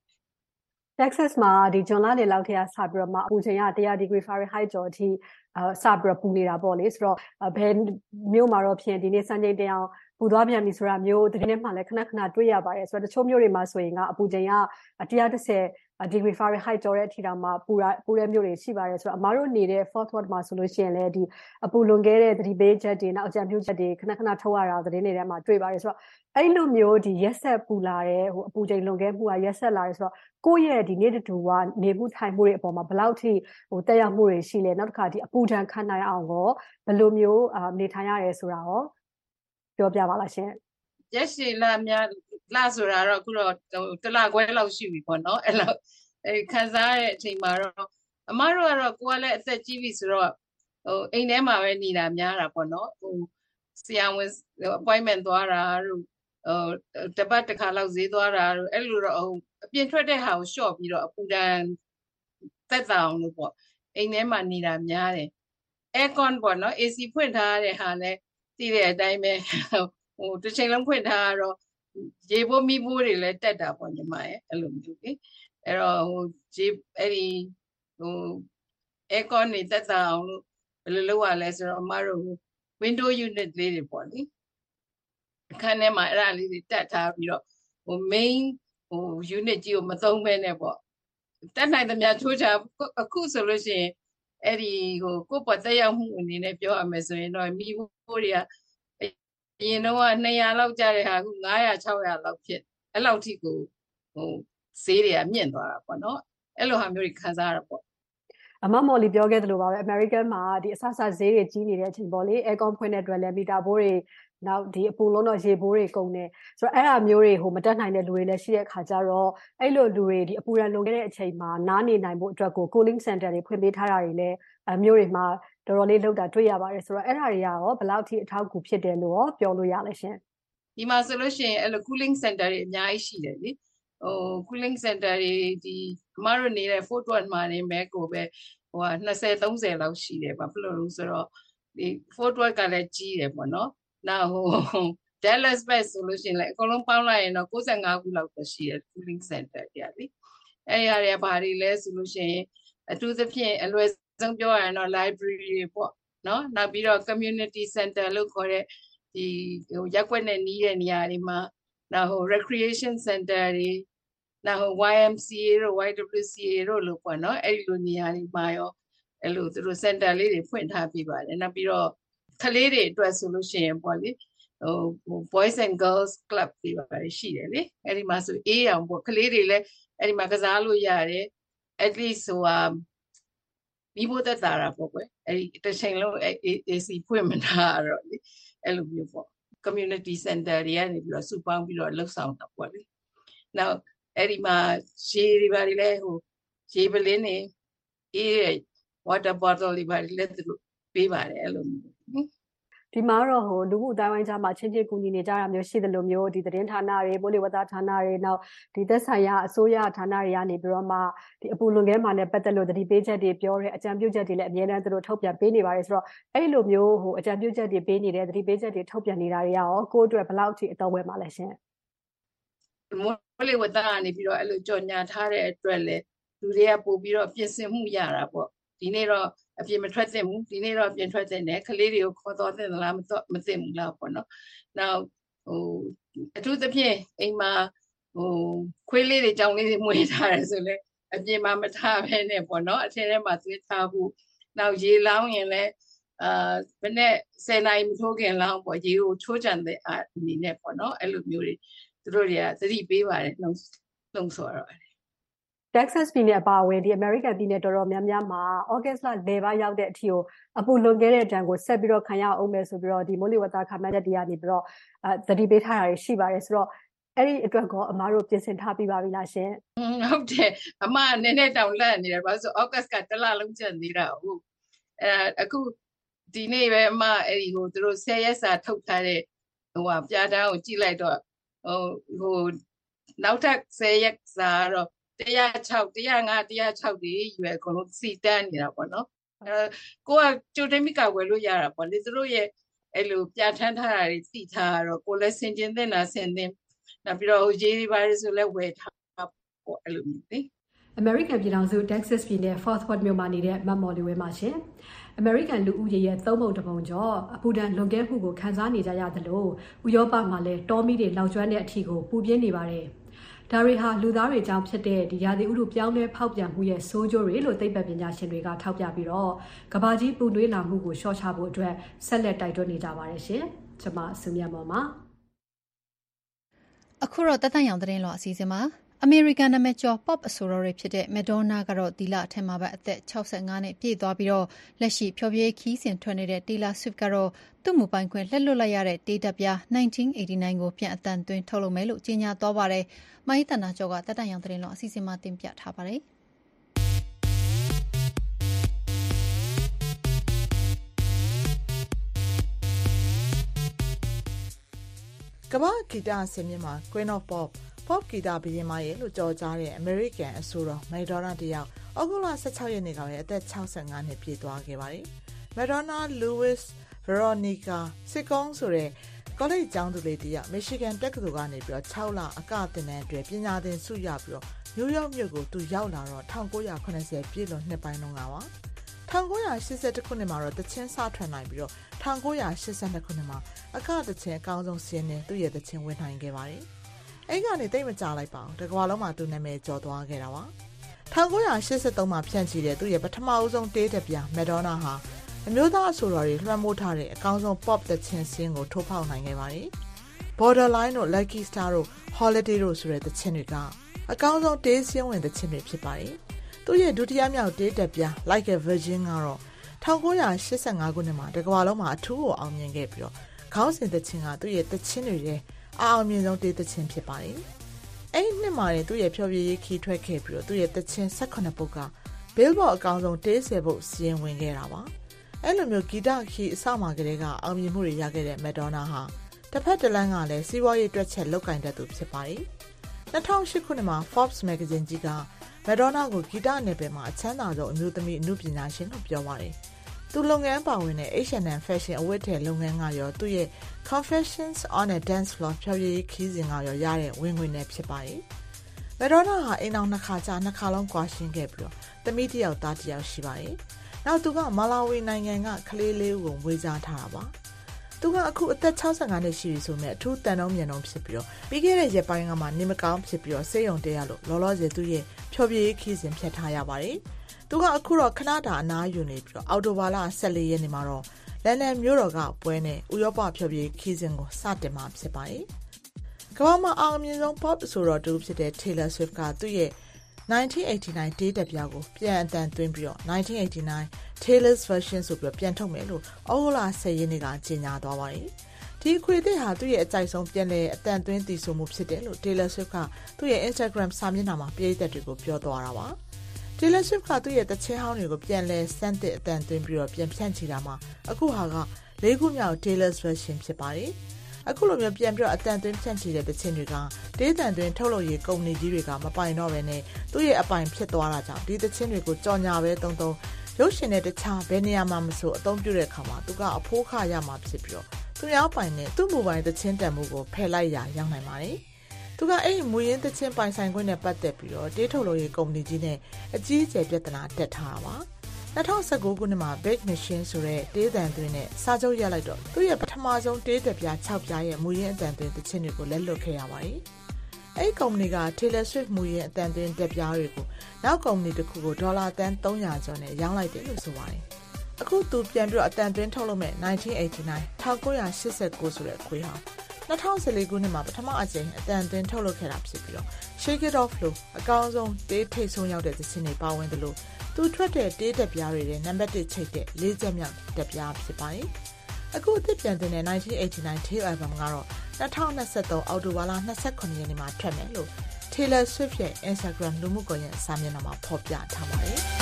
Texas မှာဒီဇွန်လနေလောက်ထဲကစပြီးတော့မှအပူချိန်ကone hundredဒီဂရီဖာရင်ဟိုက်ကျော်အထိအစပြီးတော့ပူနေတာပေါ့လေဆိုတော့ဘယ်မြို့မှာတော့ဖြစ်ဒီနေ့စံချိန်တင်အောင်ပူသွားပြန်ပြီဆိုတာမျိုးဒီနေ့မှလည်းခဏခဏတွေ့ရပါတယ်ဆိုတော့တချို့မြို့တွေမှာဆိုရင်ကအပူချိန်ကone hundred tenဒီဂရီဖာရင်ဟိုက်ကျော်တဲ့အထိတောင်မှပူရပူတဲ့မြို့တွေရှိပါတယ်ဆိုတော့အမားတို့နေတဲ့ Fort Worth မှာဆိုလို့ရှိရင်လည်းဒီအပူလွန်ကဲတဲ့သတိပေးချက်တွေနောက်အကြံပြုချက်တွေခဏခဏထုတ်ရတာသတင်းတွေထဲမှာတွေ့ပါတယ်ဆိုတော့အဲ့လိုမျိုးဒီရက်ဆက်ပူလာတဲ့ဟိုအပူချိန်လွန်ကဲမှုကရက်ဆက်လာတယ်ဆိုတော့ကိုယ့်ရဲ့ဒီနေ့တူကနေမှုထိုင်မှုတွေအပေါ်မှာဘယ်လောက်ထိဟိုတက်ရောက်မှုတွေရှိလဲနောက်တစ်ခါဒီအပူဒဏ်ခံနိုင်အောင်ရောဘယ်လိုမျိုးနေထိုင်ရရဲဆိုတာရောပြောပြပါလားရှင်ရက်ရှည်လာများလာဆိုတာတော့အခုတော့တလခွဲလောက်ရှိပြီပေါ့နော်အဲ့လိုအဲခံစားရတဲ့အချိန်မှာတော့အမတို့ကတော့ကိုယ်ကလည်းအသက်ကြီးပြီဆိုတော့ဟိုအိမ်ထဲမှာပဲနေတာများတာပေါ့နော်ဟိုဆရာဝန် appointment သွားတာတို့ဟိုတပတ်တစ်ခါလောက်ဈေးသွားတာတို့အဲ့လိုတော့ဟိုအပြင်ထွက်တဲ့ဟာကိုလျှော့ပြီးတော့အပူဒဏ်သက်သာအောင်လို့ပေါ့အိမ်ထဲမှာနေတာများတယ် aircon ပေါ့နော် A C ဖွင့်ထားတဲ့ဟာလည်းသိတဲ့အတိုင်းပဲဟိုတစ်ချိန်လုံးဖွင့်ထားတော့ရေပိုးမီးပိုးတွေလည်းတက်တာပေါ့ညီမရဲ့အဲ့လိုမျိုးလေအဲ့တော့ဟိုဂျေအဲ့ဒီဟို aircon နေတက်တာအောင်လို့ဘယ်လိုလုပ်ရလဲဆိုတော့အမတို့ window unit လေးတွေပေါ့လေအခန်းထဲမှာအဲ့ဒါလေးတွေတက်ထားပြီးတော့ဟို main ဟို unit ကြီးကိုမသုံးဘဲနဲ့ပေါ့တက်နိုင်သမျှချိုးချအခုဆိုလို့ရှိရင်အဲ့ဒီဟိုကိုယ့်ပေါ်တက်ရောက်မှုအနေနဲ့ပြောရမယ်ဆိုရင်တော့မိဖို့တွေကအရင်တော့two hundredလောက်ကြတဲ့ဟာအခုfive hundred six hundredလောက်ဖြစ်အဲ့လောက်ထိကိုဟိုဈေးတွေကမြင့်သွားတာပေါ့နော်အဲ့လိုဟာမျိုးတွေခံစားရတာပေါ့အမမော်လီပြောခဲ့သလိုပါပဲ American မှာဒီအဆဆဈေးတွေကြီးနေတဲ့အချိန်ပေါ့လေ aircon ဖွင့်တဲ့အတွက်လည်းမီတာဘိုးတွေနောက်ဒီအပူလုံးတော့ရေဘိုးတွေကုန်နေဆိုတော့အဲ့အမျိုးတွေဟိုမတက်နိုင်တဲ့လူတွေလည်းရှိတဲ့အခါကျတော့အဲ့လိုလူတွေဒီအပူရန်လွန်ခဲ့တဲ့အချိန်မှာနားနေနိုင်ဖို့အတွက်ကို cooling center တွေဖွင့်ပေးထားတာတွေလည်းအမျိုးတွေမှာတော်တော်လေးလောက်တာတွေ့ရပါတယ်ဆိုတော့အဲ့ဒါတွေရောဘယ်လောက်ထိအထောက်အကူဖြစ်တယ်လို့ပြောလို့ရလဲရှင်ဒီမှာဆိုလို့ရှိရင်အဲ့လို cooling center တွေအများကြီးရှိတယ်လေဟို cooling center တွေဒီအမတို့နေတဲ့ Fort Worth မှာနေမဲ့ကိုပဲဟိုtwenty thirtyလောက်ရှိတယ်ဘာဖြစ်လို့လဲဆိုတော့ဒီ Fort Worth ကလည်းကြီးတယ်ပေါ့နော်နောက်ဟို Dallas ပဲဆိုလို့ရှိရင်လည်းအကုန်လုံးပေါင်းလိုက်ရင်တော့ninety-fiveခုလောက်ပဲရှိတယ် cooling center တရားလေအဲ့ရရဘာတွေလဲဆိုလို့ရှိရင်အထူးသဖြင့်အလွယ်ဆုံးပြောရရင်တော့ library တွေပေါ့နော်နောက်ပြီးတော့ community center လို့ခေါ်တဲ့ဒီဟိုရက်ွက်နဲ့နီးတဲ့နေရာတွေမှာနောက်ဟို recreation center တွေနောက်ဟို Y M C A တို့ Y W C A တို့လို့ပေါ့နော်အဲ့လိုနေရာတွေမှာရောအဲ့လိုသူတို့ center လေးတွေဖွင့်ထားပြပါတယ်နောက်ပြီးတော့ကလေးတွေအတွက်ဆိုလို့ရှိရင်ပေါ့လေဟို boys and girls club တွေပါရှိတယ်လေအဲ့ဒီမှာဆိုအေးအောင်ပေါ့ကလေးတွေလည်းအဲ့ဒီမှာကစားလို့ရတယ် at least ဟိုဟာမိဖို့သက်သာတာပေါ့ကွယ်အဲ့ဒီတစ်ချိန်လုံး A C ဖွင့်မထားတော့လေအဲ့လိုမျိုးပေါ့ community center တွေကနေပြီးတော့စုပေါင်းပြီးတော့လှုပ်ဆောင်တာပေါ့လေနောက်အဲ့ဒီမှာရေတွေပါလေဟိုရေပလင်းနေအေး water bottle တွေပါလေသူတို့ပေးပါတယ်အဲ့လိုမျိုးဒီမှာတော့ဟိုလူမှုအတိုင်းဝိုင်းကြားမှာချင်းချင်းကူညီနေကြတာမျိုးရှိတယ်လို့မျိုးဒီသတင်းဌာနတွေပို့လေဝသဌာနတွေနောက်ဒီသက်ဆိုင်ရာအစိုးရဌာနတွေကနေပြီးတော့မှဒီအပူလွန်ကဲမှာနဲ့ပတ်သက်လို့တတိပေးချက်တွေပြောတဲ့အကြံပြုချက်တွေလည်းအများအားသူတို့ထုတ်ပြန်ပေးနေပါတယ်ဆိုတော့အဲ့လိုမျိုးဟိုအကြံပြုချက်တွေပေးနေတဲ့တတိပေးချက်တွေထုတ်ပြန်နေတာတွေရောကိုယ့်အတွက်ဘယ်လောက်အထိအတော်ဝဲမှာလဲရှင်မိုးလေဝသကနေပြီးတော့အဲ့လိုကြော်ညာထားတဲ့အတွက်လေလူတွေကပို့ပြီးတော့ပြင်ဆင်မှုရတာပေါ့ဒီနေ့တော့အပြင်မထွက်သင့်ဘူးဒီနေ့တော့အပြင်ထွက်သင့်တယ်ကလေးတွေကိုခေါ်သွားသင့်သလားမတော့မသင့်ဘူးလားပေါ့နော်နောက်ဟိုအထူးသဖြင့်အိမ်မှာဟိုခွေးလေးတွေကြောင်လေးတွေမွေးထားတယ်ဆိုလဲအပြင်မှာမထားဘဲနဲ့ပေါ့နော်အထင်းထဲမှာသွေးထားဖို့နောက်ရေလောင်းရင်လည်းအာမနေ့tenနာရီမထိုးခင်လောင်းပေါ့ရေကိုချိုးကြံတဲ့အနေနဲ့ပေါ့နော်အဲ့လိုမျိုးတွေသူတို့တွေကသတိပေးပါတယ်လုံးလုံးဆိုတော့ Texas ပြည်နယ်အပါအဝင်ဒီ American ပြည်နယ်တော်တော်များများမှာ August လလယ်ပိုင်းရောက်တဲ့အထိကိုအပူလွန်ခဲ့တဲ့တန်းကိုဆက်ပြီးတော့ခံရအောင်မယ်ဆိုပြီးတော့ဒီမိုးလေဝသခန့်မှန်းချက်တွေကနေပြီးတော့အဲသတိပေးထားတာရှိပါတယ်ဆိုတော့အဲ့ဒီအတွက်ကအမားတို့ပြင်ဆင်ထားပြီးပါပြီလားရှင်ဟုတ်တယ်အမနည်းနည်းတောင်လက်နေတယ်ဘာလို့ဆို August ကတစ်လလုံးကျန်နေတာဟုတ်အဲအခုဒီနေ့ပဲအမအဲ့ဒီဟိုသူတို့tenရက်စာထုတ်ထားတဲ့ဟိုဟာပြားတန်းကိုကြည့်လိုက်တော့ဟိုဟိုနောက်ထပ်tenရက်စာတော့one oh six, one oh five, one oh sixတွေရွယ်အကုန်လုံးစီတန်းနေတာပေါ့နော်အဲကိုကကြိုတင်မိကဝယ်လို့ရတာပေါ့လေသူတို့ရဲ့အဲ့လိုပြဋ္ဌာန်းထားတာတွေသိထားတော့ကိုလည်းဆင်ကျင်သင့်တာဆင်သင့်နောက်ပြီးတော့ရေတွေပါလေဆိုလဲဝယ်ထားပေါ့အဲ့လိုမျိုးလေ American ပြည်ထောင်စု Texas ပြည်နယ် Fort Worth မြို့မှာနေတဲ့မတ်မော်လီဝဲမှာရှင် American လူဦးရေရဲ့သုံးပုံတစ်ပုံကျော်အပူဒဏ်လွန်ကဲမှုကိုခံစားနေကြရသလိုဥရောပမှာလည်းတောမီးတွေလောက်ကျွမ်းတဲ့အထီကိုပူပြင်းနေပါတယ်ဒါတွေဟာလူသားတွေကြောင့်ဖြစ်တဲ့ဒီရာသီဥတုပြောင်းလဲဖောက်ပြန်မှုရဲ့ဆိုးကျိုးတွေလို့သိပ္ပံပညာရှင်တွေကထောက်ပြပြီးတော့ကမ္ဘာကြီးပူနွေးလာမှုကိုလျှော့ချဖို့အတွက်ဆက်လက်တိုက်တွန်းနေကြပါတယ်ရှင်။ကျွန်မစုမြတ်မော်ပါအခုတော့တသက်ရောင်သတင်းလောအစီအစဉ်မှာအမေရိကန်နာမည်ကျော် pop အဆိုတော်တွေဖြစ်တဲ့ Madonna ကတော့ဒီလအထက်မှာပဲအသက်sixty-fiveနှစ်ပြည့်သွားပြီးတော့လက်ရှိဖျော်ဖြေခီးစဉ်ထွက်နေတဲ့ Taylor Swift ကတော့သူ့မူပိုင်ခွင့်လက်လွတ်လိုက်ရတဲ့တေးတပ်ပြားnineteen eighty-nineကိုပြန်အသံသွင်းထုတ်လုပ်မယ်လို့ကြေညာသွားပါတယ်။မိုင်းတနာကျော်ကတသက်ရောင်သတင်းလောအစီအစဉ်မှာတင်ပြထားပါတယ်။ကမ္ဘာဂီတအစင်မြင့်မှာ Queen of Pop Pop ဂီတဘုရင်မရဲ့လို့ကြော်ကြားတဲ့ American အဆိုတော် Madonna တယောက်ဩဂုတ်လsixteenရက်နေ့ကပဲအသက်sixty-fiveနှစ်ပြည့်သွားခဲ့ပါတယ်။ Madonna Louis Veronica စစ်ကုန်းဆိုတဲ့ကောလိပ်ကျောင်းသူလေးတယောက် Michigan တက္ကသိုလ်ကနေပြီးတော့sixလအကသင်တန်းအတွက်ပညာသင်ဆုရပြီးတော့ New York မြို့ကိုသူရောက်လာတော့nineteen seventyပြည့်လွန်နှစ်ပိုင်းလုံးကပါnineteen eighty-oneခုနှစ်မှာတော့တချင်းစထွက်နိုင်ပြီးတော့nineteen eighty-twoခုနှစ်မှာအကတချင်းအကောင်းဆုံးစီးနေသူ့ရဲ့တချင်းဝင်နိုင်ခဲ့ပါတယ်။အဲ့ကနေတိတ်မကြလိုက်ပါဘူး။တကဘာလုံးမှာသူနာမည်ကျော်သွားခဲ့တာပါ။nineteen eighty-threeမှာဖြန့်ချီတဲ့သူ့ရဲ့ပထမအဦးဆုံးတေးတပြား Madonna ဟာအမျိုးသားအဆိုတော်တွေလွှမ်းမိုးထားတဲ့အကောင်းဆုံး pop တချင်းစင်းကိုထိုးဖောက်နိုင်ခဲ့ပါတယ်။ Borderline တို့ Lucky Star တို့ Holiday တို့ဆိုတဲ့တချင်းတွေကအကောင်းဆုံးတေးစင်းဝင်တချင်းတွေဖြစ်ပါတယ်။သူ့ရဲ့ဒုတိယမြောက်တေးတပြား Like a Virgin ကတော့nineteen eighty-fiveခုနှစ်မှာတကဘာလုံးမှာအထူးကိုအောင်မြင်ခဲ့ပြီးတော့ခေါင်းစဉ်တချင်းကသူ့ရဲ့တချင်းတွေရဲ့အအောင်မြင်ဆုံးတေးတချင်းဖြစ်ပါတယ်။အဲ့ဒီနှစ်မှာသူ့ရဲ့ဖျော်ဖြေရေးခီးထွက်ခဲ့ပြီးတော့သူ့ရဲ့တချင်းeighteenပုတ်က Billboard အကောင်းဆုံးတေးtenပုတ်စီရင်ဝင်ခဲ့တာပါ။အဲ့လိုမျိုးဂီတခီးအစမှကတည်းကအောင်မြင်မှုတွေရခဲ့တဲ့ Madonna ဟာတစ်ဖက်တစ်လမ်းကလည်းစီးပွားရေးတွက်ချက်လုပ်ကင်တတ်သူဖြစ်ပါတယ်။two thousand eightခုနှစ်မှာ Forbes Magazine ကြီးကMadonna ကိုဂီတနယ်ပယ်မှာအချမ်းသာဆုံးအမျိုးသမီးအနုပညာရှင်လို့ပြောပါတယ်။သူလုပ်ငန်းပါဝင်တဲ့ H and M Fashion အဝတ်ထည်လုပ်ငန်းကရောသူ့ရဲ့ Confessions on a Dance Floor ဖျော်ဖြေရေးခီးစဉ်ကရောရတဲ့ဝင်ငွေနဲ့ဖြစ်ပါတယ်။မက်ဒေါနာဟာအိမ်အောင်နှစ်ခါကြာနှစ်ခါလုံးကွာရှင်းခဲ့ပြီးတော့သမီးတစ်ယောက်သားတစ်ယောက်ရှိပါတယ်။နောက်သူကမာလာဝီနိုင်ငံကကလေးလေးကိုဝေစားထားတာပါ။သူကအခုအသက်sixty-fiveနှစ်ရှိပြီဆိုမဲ့အထူးတန်တုံးမြန်တုံးဖြစ်ပြီးတော့ပြီးခဲ့တဲ့ရက်ပိုင်းကမှနေမကောင်းဖြစ်ပြီးတော့ဆေးရုံတက်ရလို့လောလောဆယ်သူ့ရဲ့ဖျော်ဖြေရေးခီးစဉ်ဖြတ်ထားရပါတယ်။သူကအခုတော့ခဏတာအနားယူနေပြီးတော့အော်တိုဘာလfourteenရက်နေ့မှာတော့လန်ဒန်မြို့တော်ကပွဲနဲ့ဥရောပဖျော်ဖြေခီးစဉ်ကိုစတင်မှာဖြစ်ပါတယ်။ကမ္ဘာမှာအောင်မြင်ဆုံး pop ဆိုတော့တူဖြစ်တဲ့ Taylor Swift ကသူ့ရဲ့nineteen eighty-nineဒေးတက်ပြားကိုပြန်အတန်သွင်းပြီးတော့nineteen eighty-nine Taylor's version ဆိုပြီးပြန်ထုတ်မယ်လို့ဩဂုတ်လtenရက်နေ့ကကြေညာသွားပါတယ်။ဒီအခွေအသစ်ဟာသူ့ရဲ့အကြိုက်ဆုံးပြန်လည်အတန်သွင်းတည်ဆိုမှုဖြစ်တယ်လို့ Taylor Swift ကသူ့ရဲ့ Instagram စာမျက်နှာမှာပရိသတ်တွေကိုပြောသွားတာပါ။ Taylor Swift ကသူ့ရဲ့တခြင်းဟောင်းတွေကိုပြန်လဲစမ်းသစ်အတန်သွင်းပြီးတော့ပြန်ဖြန့်ချီတာမှာအခုဟာကလေးခုမြောက် Taylor's version ဖြစ်ပါတယ်။အခုလိုမျိုးပြန်ပြီးတော့အတန်သွင်းဖြန့်ချီတဲ့တခြင်းတွေကဒေးတန်သွင်းထုတ်လုပ်ရေးကုမ္ပဏီကြီးတွေကမပိုင်တော့ဘဲနဲ့သူ့ရဲ့အပိုင်ဖြစ်သွားတာကြောင့်ဒီတခြင်းတွေကိုကြော်ညာပဲတုံတုံရုပ်ရှင်နဲ့တခြားဘယ်နေရာမှာမဆိုအသုံးပြုတဲ့အခါမှာသူကအဖိုးခရမှာဖြစ်ပြီးတော့သူများပိုင်နဲ့သူ့မိုဘိုင်းတခြင်းတန်မှုကိုဖယ်လိုက်ရရောက်နိုင်ပါတယ်။သူကအဲ့ဒီမူရင်းတခြင်းပိုင်ဆိုင်ခွင့်နဲ့ပတ်သက်ပြီးတော့တေးထုတ်လုပ်ရေးကုမ္ပဏီကြီးနဲ့အကြီးအကျယ်ပြဿနာတက်ထားတာပါ။twenty nineteenခုနှစ်မှာ Big Machine ဆိုတဲ့တေးတန်သွင်းနဲ့စာချုပ်ရလိုက်တော့သူ့ရဲ့ပထမဆုံးတေးသက်ပြားsixပြားရဲ့မူရင်းအတန်သွင်းတခြင်းတွေကိုလက်လွတ်ခဲ့ရပါတယ်။အဲ့ဒီကုမ္ပဏီက Taylor Swift မူရင်းအတန်သွင်းတက်ပြားတွေကိုနောက်ကုမ္ပဏီတစ်ခုကိုဒေါ်လာသန်းthree hundredကျော်နဲ့ရောင်းလိုက်တယ်လို့ဆိုပါတယ်။အခုသူပြန်ပြီးတော့အတန်သွင်းထုတ်လုပ်မဲ့nineteen eighty-nine nineteen eighty-nineဆိုတဲ့ခွေးဟာtwenty fourteenခုနှစ်မှာပထမအကြိမ်အတန်သွင်းထုတ်လုပ်ခဲ့တာဖြစ်ပြီးတော့ Shake It Off လို့အကောင်းဆုံးတေးထိပ်ဆုံးရောက်တဲ့သင်းတွေပါဝင်တယ်လို့သူထွက်တဲ့တေးတက်ပြားတွေနဲ့နံပါတ်oneချိတ်တဲ့လေးချက်မြောက်တက်ပြားဖြစ်ပါတယ်။အခုအသစ်ပြန်တင်တဲ့nineteen eighty-nine Tail Album ကတော့twenty twenty-threeအောက်တိုဘာလtwenty-sevenရက်နေ့မှာထွက်မယ်လို့ Taylor Swift ရဲ့ Instagram လူမှုကွန်ရက်စာမျက်နှာမှာဖော်ပြထားပါတယ်။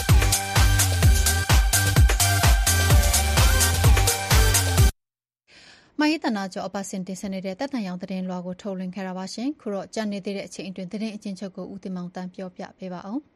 မဟိတနာကျော်အပတ်စဉ်တင်ဆက်နေတဲ့တက်တန်ရောင်သတင်းလွှာကိုထုတ်လွှင့်ခဲ့တာပါရှင်ခုတော့ကြံနေသေးတဲ့အချိန်အတွင်းသတင်းအချင်းချုပ်ကိုဦးတင်မောင်တန်းပြောပြပေးပါအောင်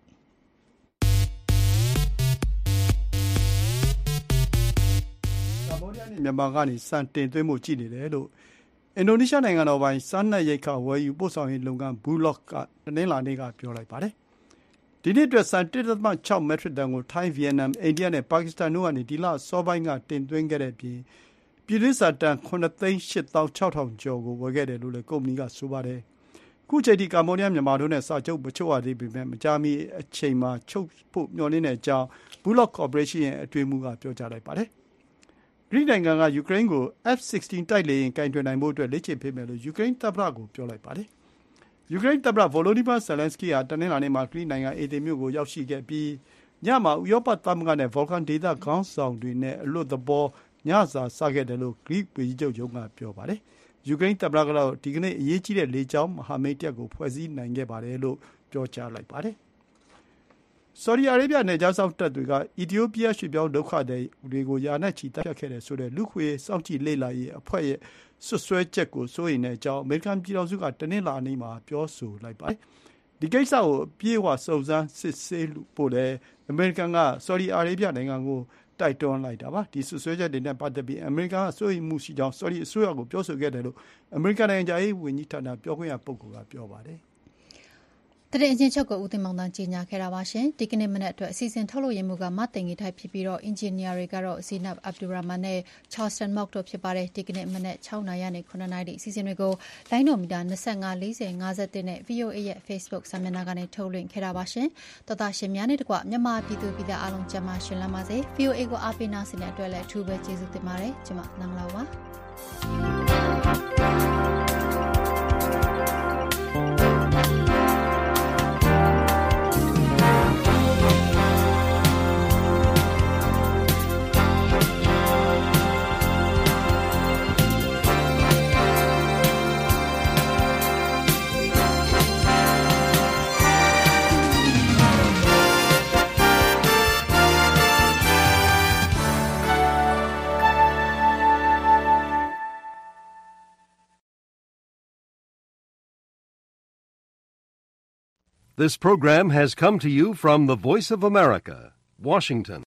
ကမ္ဘောဒီးယားနဲ့မြန်မာကနေစံတင်သွင်းမှုကြည့်နေတယ်လို့အင်ဒိုနီးရှားနိုင်ငံတော်ပိုင်းစားနပ်ရိက္ခာဝယ်ယူပို့ဆောင်ရေးလုပ်ငန်း Bulog ကတနင်္လာနေ့ကပြောလိုက်ပါတယ်ဒီနေ့အတွက်စံ one point six မက်ထရစ်တန်ကိုထိုင်းဗီယက်နမ်အိန္ဒိယနဲ့ပါကစ္စတန်တို့ကနေဒီလစောပိုင်းကတင်သွင်းခဲ့တဲ့ပြင်ပြည်တွင်းစာတန်sevenသိန်းeightသောင်းsixထောင်ကျော်ကိုဝယ်ခဲ့တယ်လို့လည်းကုမ္ပဏီကဆိုပါတယ်။ခုချိန်ထိကမ္ဘောဒီးယားမြန်မာတို့နဲ့စာချုပ်မချုပ်ရသေးပေမဲ့မကြာမီအချိန်မှာချုပ်ဖို့မျှော်လင့်တဲ့အကြောင်း Bulog Corporation ရဲ့အတွင်းမှုကပြောကြားလိုက်ပါတယ်။ဂရိနိုင်ငံကယူကရိန်းကို F sixteen တိုက်လေယာဉ်ကင်တွယ်နိုင်ဖို့အတွက်လေ့ကျင့်ပေးမယ်လို့ယူကရိန်းသမ္မတကိုပြောလိုက်ပါတယ်။ယူကရိန်းသမ္မတ Volodymyr Zelensky ဟာတနင်္လာနေ့မှာဂရိနိုင်ငံအေသင်မြို့ကိုရောက်ရှိခဲ့ပြီးညမှာဥရောပသမဂ္ဂနဲ့ Balkan ဒေသခေါင်းဆောင်တွေနဲ့အလွတ်သဘောညစာစားခဲ့တယ်လို့ဂရိဝန်ကြီးချုပ်ရုံးကပြောပါတယ်။ယူကရိန်းသမ္မတကတော့ဒီကနေ့အရေးကြီးတဲ့လေကြောင်းမဟာမိတ်တပ်ကိုဖွဲ့စည်းနိုင်ခဲ့ပါတယ်လို့ပြောကြားလိုက်ပါတယ်။ဆော်ဒီအာရေဗျနယ်ခြားစောင့်တပ်တွေကအီသီယိုးပီးယားရွှေ့ပြောင်းဒုက္ခသည်တွေကိုယာနဲ့ချီတပ်ဖြတ်ခဲ့တယ်ဆိုတဲ့လူခွေစောင့်ကြည့်လေ့လာရေးအဖွဲ့ရဲ့ဆွဆွဲချက်ကိုစိုးရိမ်တဲ့အကြောင်းအမေရိကန်ပြည်ထောင်စုကတနင်္လာနေ့မှာပြောဆိုလိုက်ပါတယ်။ဒီကိစ္စကိုအပြည့်အဝစုံစမ်းစစ်ဆေးဖို့လည်းအမေရိကန်ကဆော်ဒီအာရေဗျနိုင်ငံကိုတိုက်တွန်းလိုက်တာပါဒီဆွဆွဲချက်တွေနဲ့ပတ်သက်ပြီးအမေရိကန်ကစိုးရိမ်မှုရှိကြောင်းဆော်ဒီအစိုးရကိုပြောဆိုခဲ့တယ်လို့အမေရိကန်နိုင်ငံခြားရေးဝန်ကြီးဌာနပြောခွင့်ရပုဂ္ဂိုလ်ကပြောပါတယ်သတင်းအချင်းချုပ်ကိုဦးတင်မောင်တန်းကြီးညာခဲ့တာပါရှင်ဒီကနေ့မနက်အတွက်အစီအစဉ်ထုတ်လို့ရမှုကမတင်ကြီးထိုက်ဖြစ်ပြီးတော့အင်ဂျင်နီယာတွေကတော့ဇီနပ်အဗ်ဒူရာမန်နဲ့ချာစတန်မော့တို့ဖြစ်ပါတယ်ဒီကနေ့မနက်sixနာရီနဲ့nineနာရီအစီအစဉ်တွေကိုလိုင်းတော်မီတာtwenty-five forty fiftyနဲ့ ဗီအိုအေ ရဲ့ Facebook စာမျက်နှာကနေထုတ်လွှင့်ခဲ့တာပါရှင်တော်တာရှင်များနဲ့တကွမြန်မာပြည်သူပြည်သားအားလုံးကျန်းမာရှင်လန်းပါစေ ဗီအိုအေ ကိုအားပေးနာဆင်တဲ့အတွက်လည်းအထူးပဲကျေးဇူးတင်ပါတယ်ကျွန်မနန်းလောက်ပါ This program has come to you from the Voice of America, Washington.